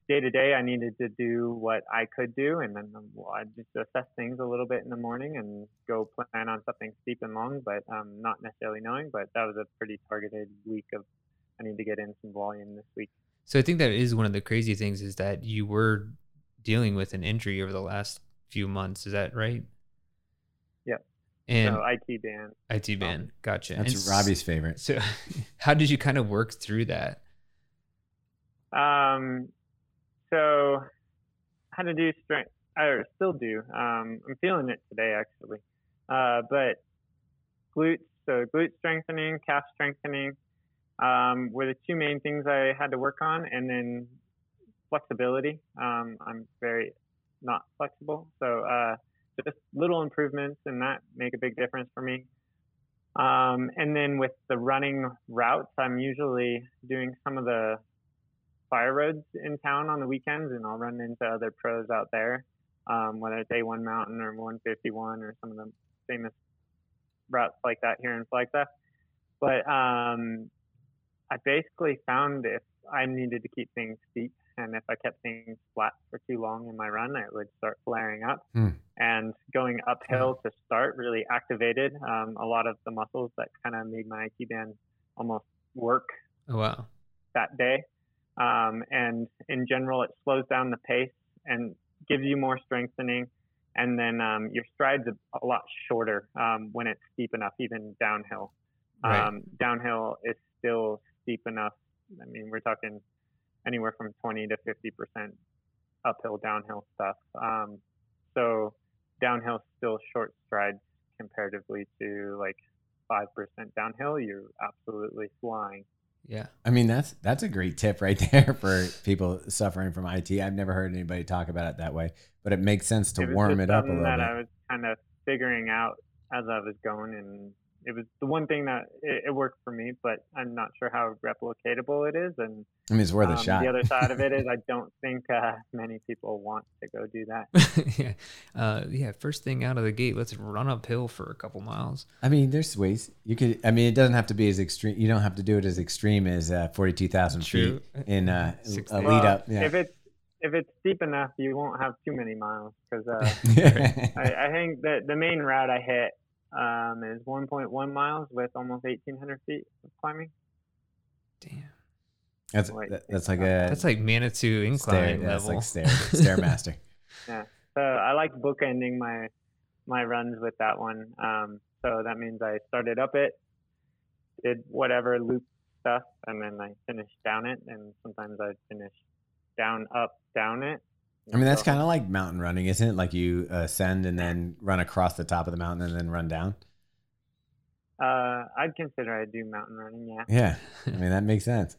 day to day, I needed to do what I could do, and then um, well, I just assess things a little bit in the morning and go plan on something steep and long, but um, not necessarily knowing. But that was a pretty targeted week of I need to get in some volume this week. So I think that is one of the crazy things is that you were dealing with an injury over the last few months. Is that right? Yep. And so I T band. I T band. Gotcha. That's and Robbie's favorite. So how did you kind of work through that? Um, so how to do strength, I still do. Um, I'm feeling it today actually. Uh, but glutes, so glute strengthening, calf strengthening, um, were the two main things I had to work on. And then flexibility. Um, I'm very not flexible. So, uh, just little improvements in that make a big difference for me. Um, and then with the running routes, I'm usually doing some of the fire roads in town on the weekends, and I'll run into other pros out there, um, whether it's A one Mountain or one fifty-one or some of the famous routes like that here in Flagstaff. But um, I basically found if I needed to keep things steep, and if I kept things flat for too long in my run, it would start flaring up. Hmm. And going uphill to start really activated um, a lot of the muscles that kind of made my I T band almost work Oh, wow. that day. Um, and in general, it slows down the pace and gives you more strengthening. And then um, your stride's a, a lot shorter um, when it's steep enough, even downhill. Right. Um, downhill is still steep enough. I mean, we're talking anywhere from twenty to fifty percent uphill, downhill stuff. Um, so downhill still short strides comparatively to like five percent downhill. You're absolutely flying. Yeah. I mean, that's that's a great tip right there for people suffering from I T. I've never heard anybody talk about it that way, but it makes sense to It was warm just it up a something little that bit. I was kind of figuring out as I was going, and it was the one thing that it, it worked for me, but I'm not sure how replicatable it is. And I mean, it's worth um, a shot. the other side of it is I don't think uh, many people want to go do that. yeah. Uh, yeah. First thing out of the gate, let's run uphill for a couple miles. I mean, there's ways you could. I mean, it doesn't have to be as extreme. You don't have to do it as extreme as uh, forty-two thousand True. feet in uh, Six a days. lead Well, up. Yeah. If it's if it's steep enough, you won't have too many miles because uh, I, I think that the main route I hit um, is one point one miles with almost eighteen hundred feet of climbing. Damn. That's Wait, that- that's like a That's like Manitou incline stair, yeah, it's level. like stair stairmaster. Yeah. So I like bookending my my runs with that one. Um, so that means I started up it, did whatever loop stuff, and then I finished down it. And sometimes I finish down, up, down it. I mean, that's kind of like mountain running, isn't it? Like you ascend and then run across the top of the mountain and then run down. Uh, I'd consider I do mountain running. Yeah. Yeah, I mean that makes sense.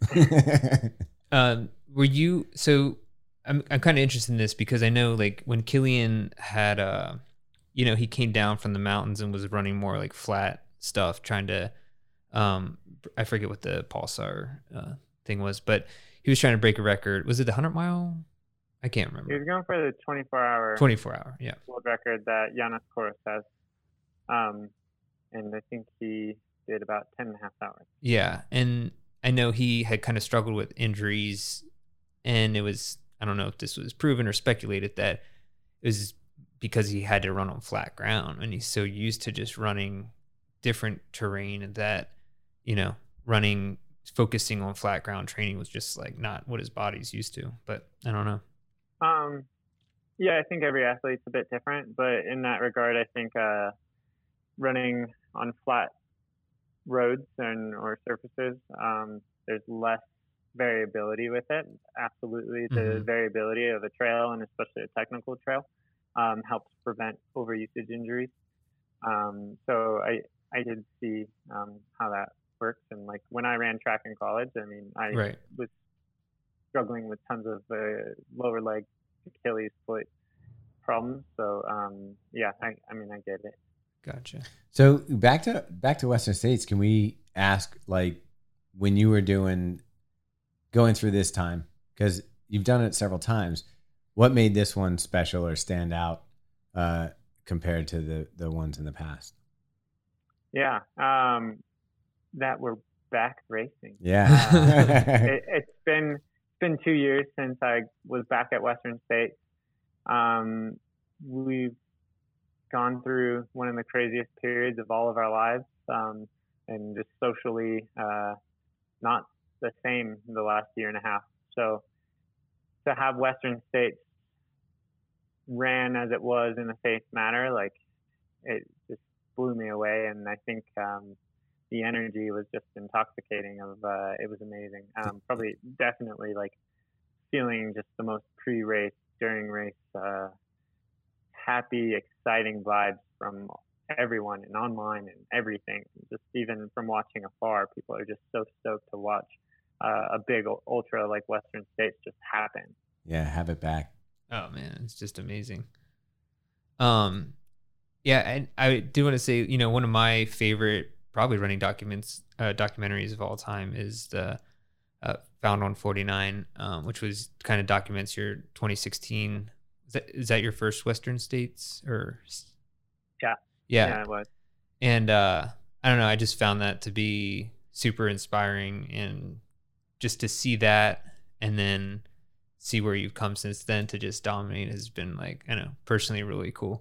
Um, were you so? I'm I'm kind of interested in this because I know like when Killian had uh, you know, he came down from the mountains and was running more like flat stuff, trying to, um, I forget what the pulsar uh, thing was, but he was trying to break a record. Was it the hundred mile? I can't He was remember. going for the twenty-four hour twenty-four hour, yeah. world record that Yannis Koros has. Um, and I think he did about ten and a half hours. Yeah, and I know he had kind of struggled with injuries, and it was, I don't know if this was proven or speculated, that it was because he had to run on flat ground, and he's so used to just running different terrain that, you know, running, focusing on flat ground training was just like not what his body's used to. But I don't know. Um, yeah, I think every athlete's a bit different, but in that regard, I think uh, running on flat roads and or surfaces, um, there's less variability with it. Absolutely, the Mhm. variability of a trail, and especially a technical trail, um, helps prevent overusage injuries. Um, so I I did see um, how that works, and like when I ran track in college, I mean, I Right. was struggling with tons of uh, lower leg Achilles foot problems. So um, yeah, I, I mean, I get it. Gotcha. So back to back to Western States, can we ask, like, when you were doing going through this time, because you've done it several times, what made this one special or stand out uh, compared to the the ones in the past? Yeah, um, that we're back racing. Yeah. it, it's been been two years since I was back at Western States. Um, we've gone through one of the craziest periods of all of our lives, um, and just socially uh, not the same the last year and a half. So to have Western States ran as it was in a safe manner, like it just blew me away. And I think um, the energy was just intoxicating. Of uh, it was amazing. Um, probably, definitely, like feeling just the most pre-race, during race, uh, happy, exciting vibes from everyone and online and everything. Just even from watching afar, people are just so stoked to watch uh, a big ultra like Western States just happen. Yeah, have it back. Oh man, it's just amazing. Um, yeah, and I do want to say, you know, one of my favorite probably running documents, uh, documentaries of all time is the uh, Found on forty-nine, um, which was kind of documents your twenty sixteen. Is that, is that your first Western States or? Yeah. Yeah. Yeah, it was. And uh, I don't know, I just found that to be super inspiring, and just to see that and then see where you've come since then to just dominate has been, like, I know, personally really cool.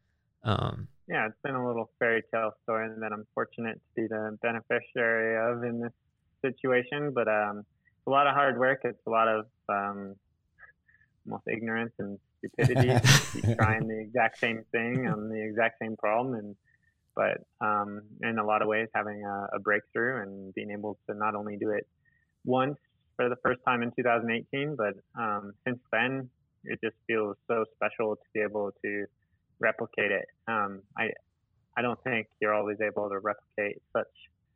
Um, yeah, it's been a little fairy tale story that I'm fortunate to be the beneficiary of in this situation, but um, it's a lot of hard work. It's a lot of um, almost ignorance and stupidity. Keep trying the exact same thing on the exact same problem, and but um, in a lot of ways having a, a breakthrough and being able to not only do it once for the first time in two thousand eighteen, but um, since then it just feels so special to be able to replicate it. Um, I I don't think you're always able to replicate such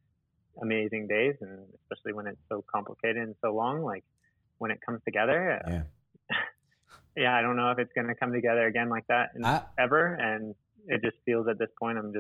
amazing days, and especially when it's so complicated and so long. Like when it comes together, Yeah. yeah, I don't know if it's going to come together again like that in, I, ever. And it just feels at this point, I'm just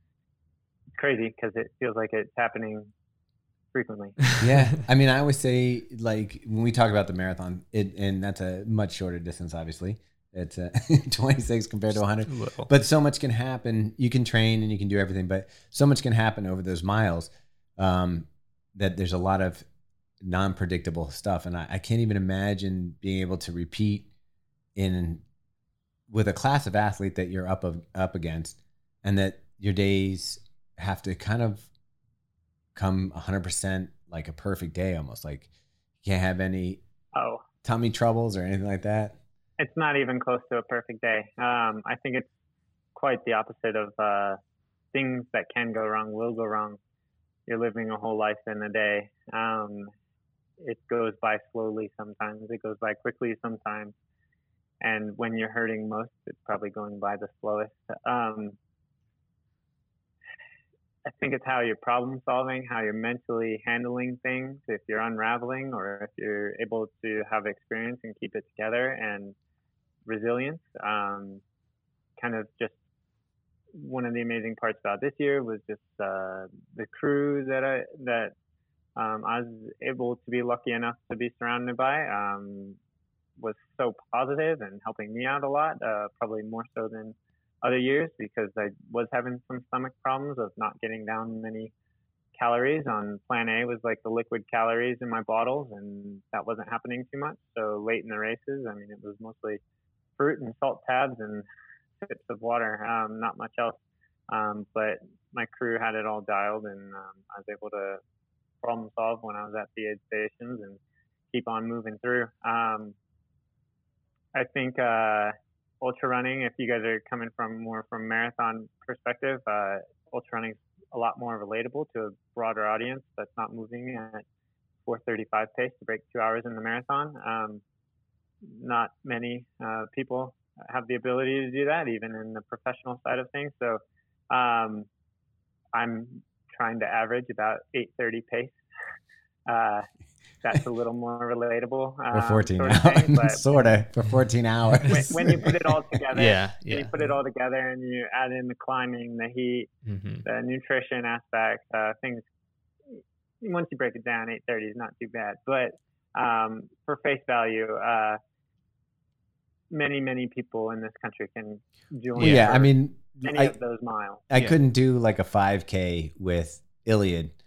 it's crazy because it feels like it's happening frequently. yeah. I mean, I always say, like, when we talk about the marathon, it, and that's a much shorter distance, obviously. It's uh, twenty-six compared to one hundred. But so much can happen. You can train and you can do everything, but so much can happen over those miles um, that there's a lot of non-predictable stuff. And I, I can't even imagine being able to repeat in with a class of athlete that you're up of, up against, and that your days have to kind of come one hundred percent like a perfect day, almost like you can't have any oh tummy troubles or anything like that. It's not even close to a perfect day. Um, I think it's quite the opposite of uh, things that can go wrong will go wrong. You're living a whole life in a day. Um, it goes by slowly sometimes. It goes by quickly sometimes. And when you're hurting most, it's probably going by the slowest. Um, I think it's how you're problem solving, how you're mentally handling things, if you're unraveling or if you're able to have experience and keep it together, and resilience. Um, kind of just one of the amazing parts about this year was just uh, the crew that I that um, I was able to be lucky enough to be surrounded by um, was so positive and helping me out a lot, uh, probably more so than other years, because I was having some stomach problems of not getting down many calories. On plan A was like the liquid calories in my bottles, and that wasn't happening too much. So late in the races, I mean, it was mostly fruit and salt tabs and sips of water, um, not much else. Um, but my crew had it all dialed, and um, I was able to problem solve when I was at the aid stations and keep on moving through. Um, I think uh, ultra running, if you guys are coming from more from marathon perspective, uh, ultra running is a lot more relatable to a broader audience that's not moving at four thirty-five pace to break two hours in the marathon. Um, not many uh, people have the ability to do that, even in the professional side of things. So um, I'm trying to average about eight thirty pace. Uh, that's a little more relatable. Um, For fourteen sort of hours. thing, but sort of. For fourteen hours. when, when you put it all together, yeah, yeah. when you put it all together and you add in the climbing, the heat, Mm-hmm. the nutrition aspect, uh, things, once you break it down, eight thirty is not too bad. But um, for face value, uh, many, many people in this country can join. Well, yeah, I mean, any I, of those miles. I Yeah. couldn't do like a five K with Iliad,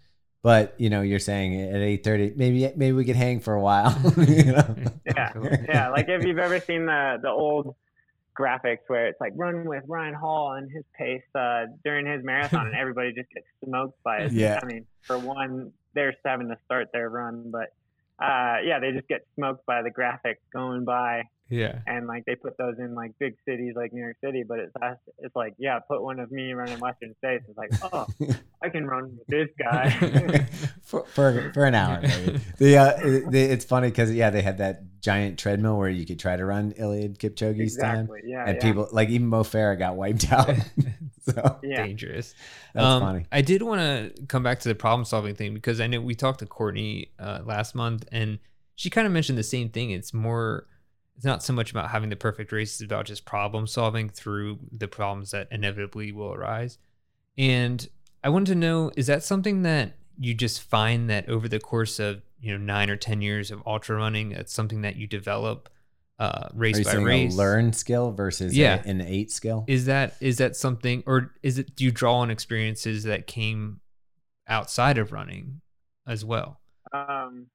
But you know, you're saying at eight thirty, maybe maybe we could hang for a while. You know? Yeah, yeah. Like if you've ever seen the the old graphics where it's like run with Ryan Hall and his pace uh, during his marathon, and everybody just gets smoked by it. Yeah. I mean, for one, they're having to start their run, but uh, yeah, they just get smoked by the graphics going by. Yeah. And like they put those in like big cities like New York City, but it's it's like, yeah, put one of me running Western States. It's like, oh, I can run with this guy for, for for an hour. Maybe. The, uh, the it's funny because yeah, they had that giant treadmill where you could try to run Eliud Kipchoge's exactly. time, Yeah, and yeah. people like even Mo Farah got wiped out. So Yeah. Dangerous. that's um, funny. I did want to come back to the problem solving thing because I know we talked to Courtney uh, last month and she kind of mentioned the same thing. It's more, it's not so much about having the perfect race, it's about just problem solving through the problems that inevitably will arise. And I wanted to know, is that something that you just find that over the course of, you know, nine or ten years of ultra running, it's something that you develop uh, race Are you by saying race? a learned skill versus Yeah. a, an innate skill? Is that is that something, or is it, do you draw on experiences that came outside of running as well? Um,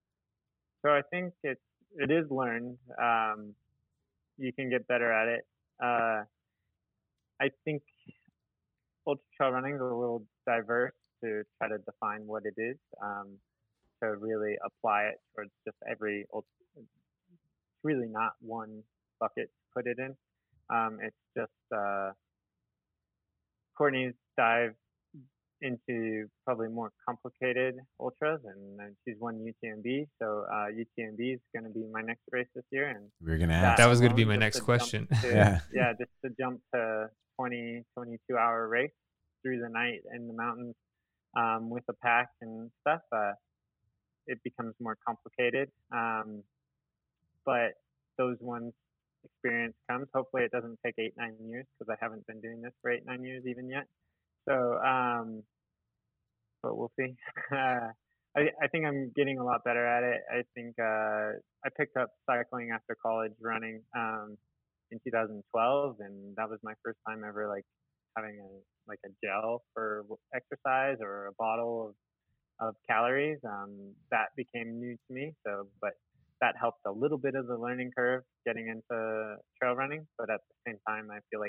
so I think it's it is learned. Um, you can get better at it. Uh, I think ultra trail running is a little diverse to try to define what it is. Um, to really apply it towards just every ultra. It's really not one bucket to put it in. Um, it's just uh, Courtney's dive into probably more complicated ultras, and, and she's won U T M B. So uh, U T M B is going to be my next race this year, and We We're gonna ask. That was gonna be alone, my just next to jump question. to- Yeah. yeah, just to jump to twenty, twenty-two hour race through the night in the mountains um, with a pack and stuff. Uh, it becomes more complicated, um, but those ones experience comes. Hopefully, it doesn't take eight, nine years because I haven't been doing this for eight, nine years even yet. So, um, but we'll see. Uh, I, I think I'm getting a lot better at it. I think uh, I picked up cycling after college, running um, in two thousand twelve, and that was my first time ever like having a like a gel for exercise or a bottle of of calories. Um, that became new to me. So, but that helped a little bit of the learning curve getting into trail running. But at the same time, I feel like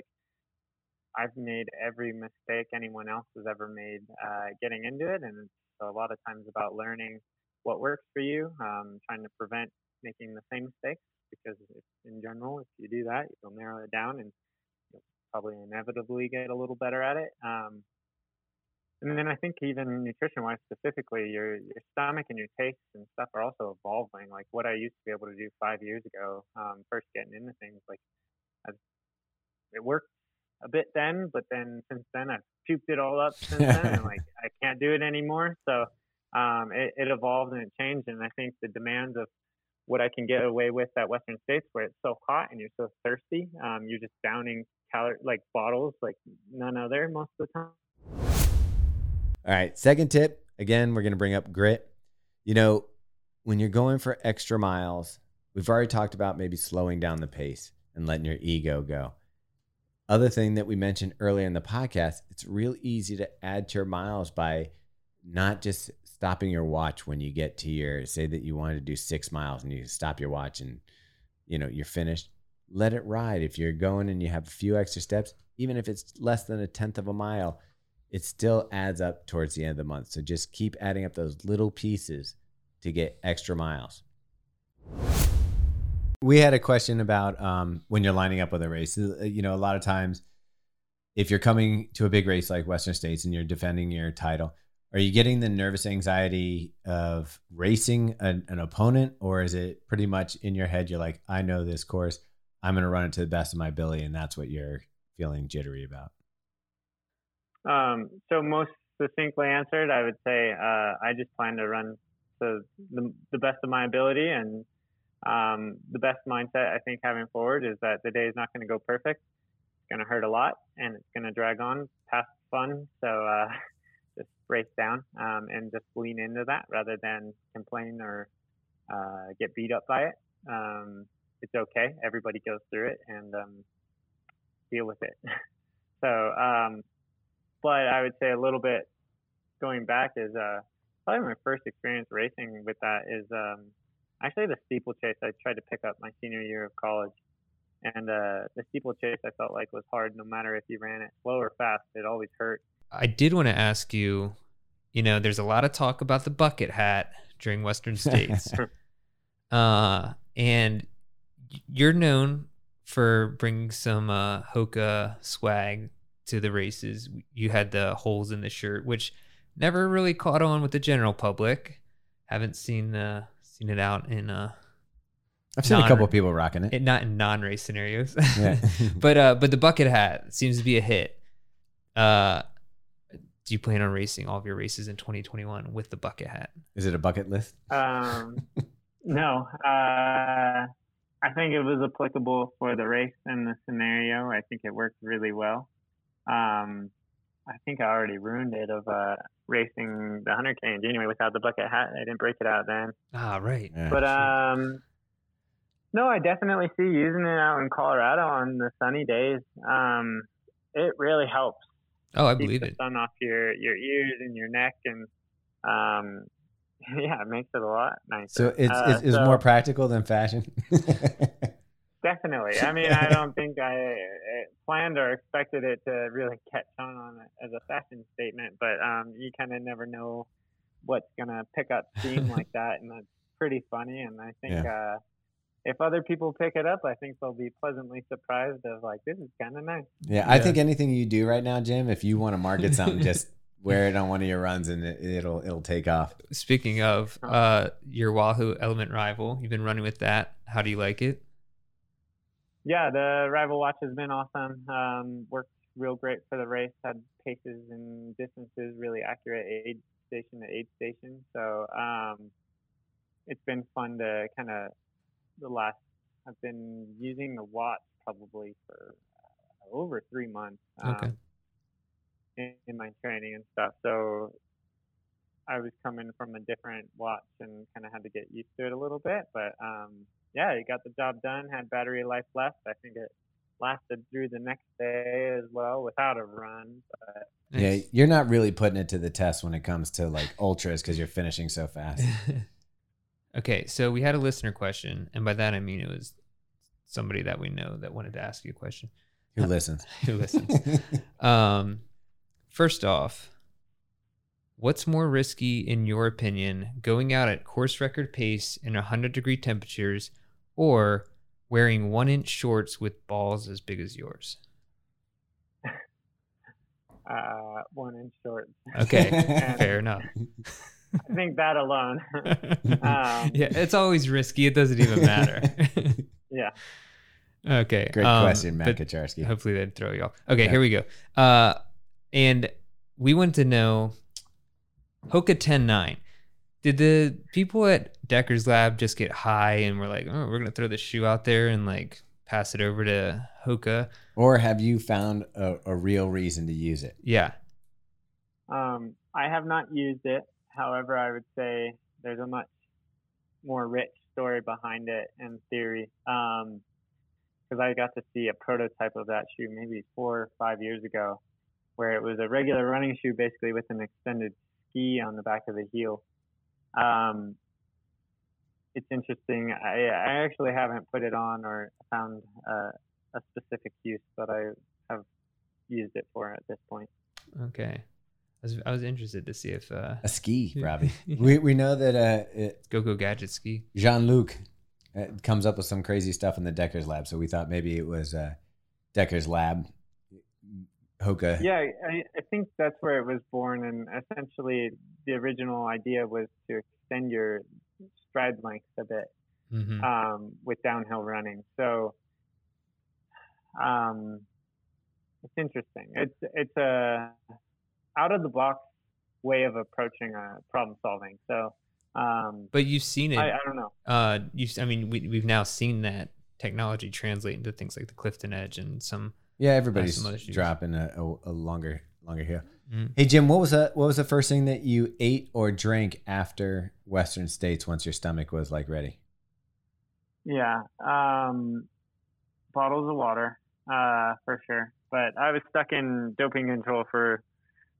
I've made every mistake anyone else has ever made uh, getting into it, and it's a lot of times about learning what works for you, um, trying to prevent making the same mistakes, because if, in general, if you do that, you'll narrow it down and you'll probably inevitably get a little better at it. Um, and then I think even nutrition-wise specifically, your your stomach and your tastes and stuff are also evolving. Like what I used to be able to do five years ago, um, first getting into things, like I've, it worked a bit then, but then since then I've puked it all up since then, and like I can't do it anymore. So um, it, it evolved and it changed, and I think the demands of what I can get away with at Western States, where it's so hot and you're so thirsty, um, you're just downing calorie like bottles like none other most of the time. All right. Second tip. Again, we're going to bring up grit. You know, when you're going for extra miles, we've already talked about maybe slowing down the pace and letting your ego go. Other thing that we mentioned earlier in the podcast, it's real easy to add to your miles by not just stopping your watch when you get to your, say that you wanted to do six miles and you stop your watch and, you know, you're finished. Let it ride. If you're going and you have a few extra steps, even if it's less than a tenth of a mile, it still adds up towards the end of the month. So just keep adding up those little pieces to get extra miles. We had a question about um, when you're lining up with a race. You know, a lot of times if you're coming to a big race like Western States and you're defending your title, are you getting the nervous anxiety of racing an, an opponent, or is it pretty much in your head, you're like, I know this course, I'm going to run it to the best of my ability, and that's what you're feeling jittery about? Um, so most succinctly answered, I would say uh, I just plan to run to the, the best of my ability, and um, the best mindset I think having forward is that the day is not going to go perfect. It's going to hurt a lot, and it's going to drag on past fun. So uh, just brace down um, and just lean into that rather than complain or uh, get beat up by it. Um, it's okay. Everybody goes through it, and um, deal with it. so. Um, But I would say a little bit going back is uh, probably my first experience racing with that is um, actually the steeplechase I tried to pick up my senior year of college. And uh, the steeplechase I felt like was hard no matter if you ran it slow or fast. It always hurt. I did want to ask you, you know, there's a lot of talk about the bucket hat during Western States. uh, and you're known for bringing some uh, Hoka swag to the races. You had the holes in the shirt, which never really caught on with the general public. Haven't seen uh, seen it out in uh I've seen non- a couple of people rocking it. it not in non-race scenarios. Yeah. but uh but the bucket hat seems to be a hit. Uh do you plan on racing all of your races in twenty twenty-one with the bucket hat? Is it a bucket list? Um, no, uh, I think it was applicable for the race and the scenario. I think it worked really well. Um, I think I already ruined it of uh, racing the one hundred K in January without the bucket hat. I didn't break it out then. Ah, right. Yeah. But um, no, I definitely see using it out in Colorado on the sunny days. Um, it really helps. Oh, I Keep believe the it. sun off your, your ears and your neck, and um, yeah, it makes it a lot nicer. So it's Uh, it's, it's so- more practical than fashion. Definitely. I mean, I don't think I uh, planned or expected it to really catch on, on it as a fashion statement, but um, you kind of never know what's going to pick up steam like that, and that's pretty funny. And I think uh, if other people pick it up, I think they'll be pleasantly surprised of like, this is kind of nice. Yeah, I Yeah. think anything you do right now, Jim, if you want to market something, just wear it on one of your runs and it, it'll it'll take off. Speaking of uh your Wahoo Element Rival, you've been running with that. How do you like it? Yeah, the Rival Watch has been awesome. Um, worked real great for the race. Had paces and distances really accurate, aid station to aid station. So um, it's been fun to kind of the last. I've been using the watch probably for uh, over three months um, Okay. in, in my training and stuff. So I was coming from a different watch and kind of had to get used to it a little bit, but. Um, Yeah, it got the job done, had battery life left. I think it lasted through the next day as well without a run. But Yeah, Nice. you're not really putting it to the test when it comes to like ultras because you're finishing so fast. Okay, so we had a listener question, and by that I mean it was somebody that we know that wanted to ask you a question. Who listens? Who listens? Um, first off, what's more risky in your opinion, going out at course record pace in one hundred degree temperatures or wearing one inch shorts with balls as big as yours? uh, one inch shorts. Okay, And fair enough. I think that alone. Um, yeah, it's always risky. It doesn't even matter. yeah. Okay. Great um, question, Matt but Kaczarski. Hopefully they'd throw you off. Okay, Yeah. here we go. Uh, and we want to know Hoka ten nine. Did the people at Decker's Lab just get high and were like, oh, we're going to throw this shoe out there and like pass it over to Hoka? Or have you found a, a real reason to use it? Yeah. Um, I have not used it. However, I would say there's a much more rich story behind it and theory. Um, because I got to see a prototype of that shoe maybe four or five years ago, where it was a regular running shoe basically with an extended ski on the back of the heel. Um, it's interesting. I, I actually haven't put it on or found uh, a specific use that I have used it for at this point. Okay. I was, I was interested to see if uh, A ski, Robbie. we we know that uh, it, Go Go Gadget Ski. Jean-Luc uh, comes up with some crazy stuff in the Decker's Lab, so we thought maybe it was uh, Decker's Lab. Hoka. Yeah, I, I think that's where it was born, and essentially the original idea was to extend your stride length a bit Mm-hmm. um, with downhill running. So um, it's interesting. It's it's a out of the box way of approaching a problem solving. So um, But you've seen it. I, I don't know. Uh, you. I mean, we we've now seen that technology translate into things like the Clifton Edge and some. Yeah, everybody's some other shoes. dropping a, a, a longer longer heel. Mhm. Hey Jim, what was that? What was the first thing that you ate or drank after Western States once your stomach was like ready? Yeah, um, bottles of water uh, for sure. But I was stuck in doping control for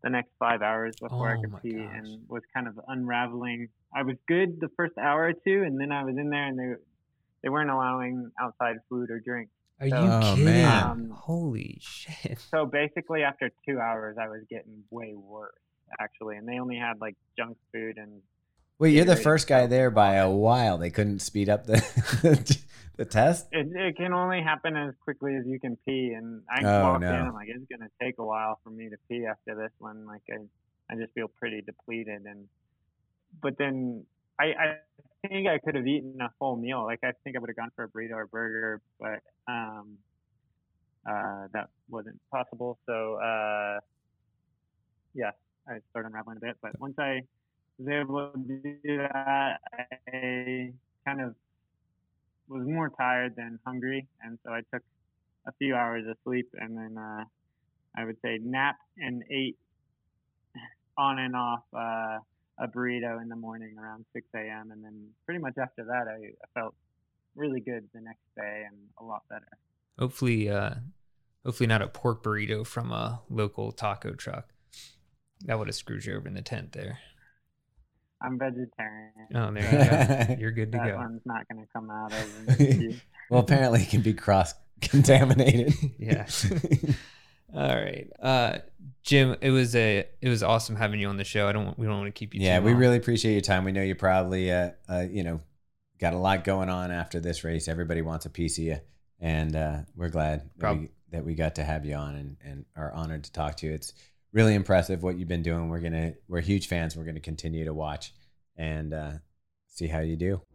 the next five hours before I Oh could my pee, gosh. and was kind of unraveling. I was good the first hour or two, and then I was in there, and they they weren't allowing outside food or drink. Are So, you Oh, kidding? man. Um, Holy shit. So basically, after two hours, I was getting way worse, actually, and they only had like junk food and. Well, you're the Gatorade first guy and there Coke. by a while. They couldn't speed up the the test. It, it can only happen as quickly as you can pee, and I Oh, walked no. in. I'm like, it's gonna take a while for me to pee after this one. Like, I, I just feel pretty depleted, and but then I, I think I could have eaten a full meal. Like, I think I would have gone for a burrito or burger, but um, uh, that wasn't possible. So, uh, yeah, I started unraveling a bit. But once I was able to do that, I kind of was more tired than hungry, and so I took a few hours of sleep, and then uh, I would say nap and ate on and off uh, a burrito in the morning around six a.m. and then pretty much after that, I, I felt really good the next day and a lot better. Hopefully, uh, hopefully not a pork burrito from a local taco truck. That would have screwed you over in the tent there. I'm vegetarian. Oh, there you go. You're good to That go. one's not going to come out of you. Well, apparently it can be cross contaminated. Yeah. All right, uh, Jim. It was a it was awesome having you on the show. I don't we don't want to keep you. Yeah, too we long. really appreciate your time. We know you probably, uh, uh, you know, got a lot going on after this race. Everybody wants a piece of you, and uh, we're glad that Prob- we, that we got to have you on, and, and are honored to talk to you. It's really impressive what you've been doing. We're gonna we're huge fans. We're gonna continue to watch and uh, see how you do.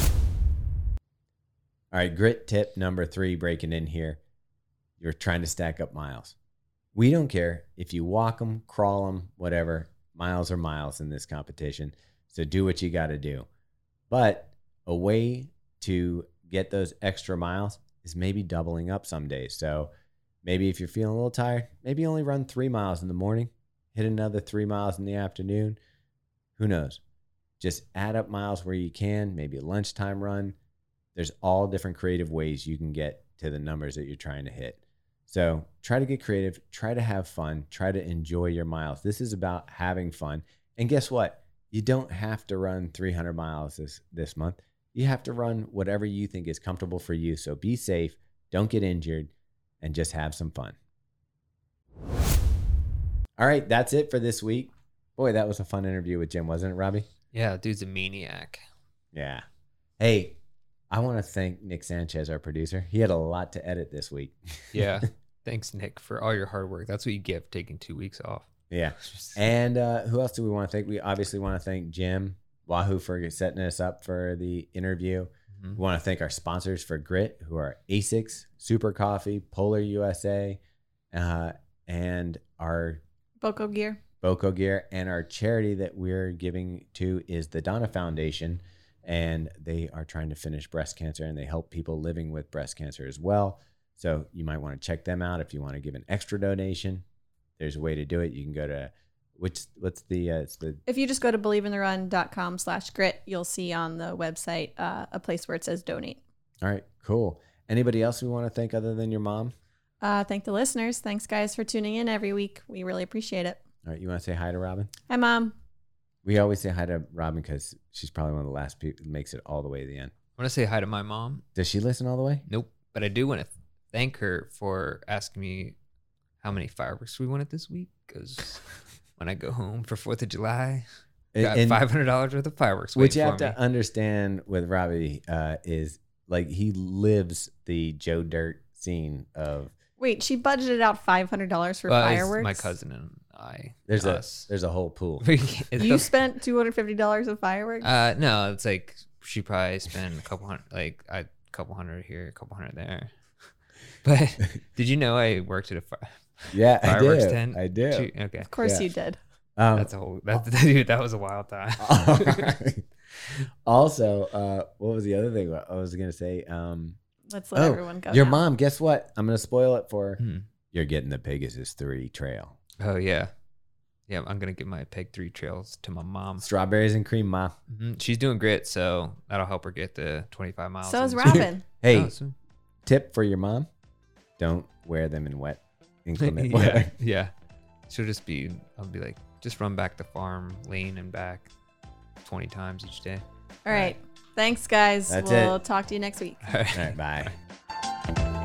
All right, grit tip number three, breaking in here. You're trying to stack up miles. We don't care if you walk them, crawl them, whatever. Miles are miles in this competition. So do what you got to do. But a way to get those extra miles is maybe doubling up some days. So maybe if you're feeling a little tired, maybe only run three miles in the morning, hit another three miles in the afternoon. Who knows? Just add up miles where you can, maybe a lunchtime run. There's all different creative ways you can get to the numbers that you're trying to hit. So try to get creative, try to have fun, try to enjoy your miles. This is about having fun. And guess what? You don't have to run three hundred miles this, this month. You have to run whatever you think is comfortable for you. So be safe, don't get injured, and just have some fun. All right, that's it for this week. Boy, that was a fun interview with Jim, wasn't it, Robbie? Yeah, dude's a maniac. Yeah. Hey, I want to thank Nick Sanchez, our producer. He had a lot to edit this week. Yeah. Thanks, Nick, for all your hard work. That's what you get for taking two weeks off. Yeah. And uh, who else do we want to thank? We obviously want to thank Jim Wahoo for setting us up for the interview. Mhm. We want to thank our sponsors for Grit, who are Asics, Super Coffee, Polar U S A, uh, and our Boko Gear. Boko Gear. And our charity that we're giving to is the Donna Foundation. And they are trying to finish breast cancer, and they help people living with breast cancer as well. So you might want to check them out if you want to give an extra donation. There's a way to do it. You can go to which what's the uh, it's the If you just go to believeintherun.com slash grit, you'll see on the website uh, a place where it says donate. all right, cool. Anybody else we want to thank other than your mom? Uh, thank the listeners. Thanks, guys, for tuning in every week. We really appreciate it. All right, you want to say hi to Robin? Hi, Mom. We always say hi to Robin because she's probably one of the last people who makes it all the way to the end. I want to say hi to my mom. Does she listen all the way? Nope. But I do want to thank her for asking me how many fireworks we wanted this week. Because when I go home for fourth of July, I got And- five hundred dollars worth of fireworks What waiting you have for to me. understand with Robbie uh, is like he lives the Joe Dirt scene of Wait, she budgeted out five hundred dollars for Well, it's fireworks? my cousin and I. there's a us. there's a whole pool. It's You the- spent two hundred fifty dollars of fireworks? Uh, no, it's like she probably spent a couple hundred, like a couple hundred here, a couple hundred there. But did you know I worked at a fi- Yeah, I fireworks do. tent? I do. She- okay, of course yeah. you did. Um, that's a whole. That dude, that was a wild time. all right. Also, uh, what was the other thing I was gonna say? Um, Let's let oh, everyone go. your now. mom. Guess what? I'm gonna spoil it for her. Hmm. You're getting the Pegasus three trail. Oh yeah, yeah. I'm gonna give my Peg Three trails to my mom. Strawberries and cream, ma. Mhm. She's doing grit, so that'll help her get the twenty-five miles. So is in. Robin. Hey, Oh, so- tip for your mom: don't wear them in wet, inclement yeah, weather. yeah. she'll just be. I'll be like, just run back the farm lane and back twenty times each day. All right. Thanks, guys. That's we'll it. talk to you next week. All right. All right, bye.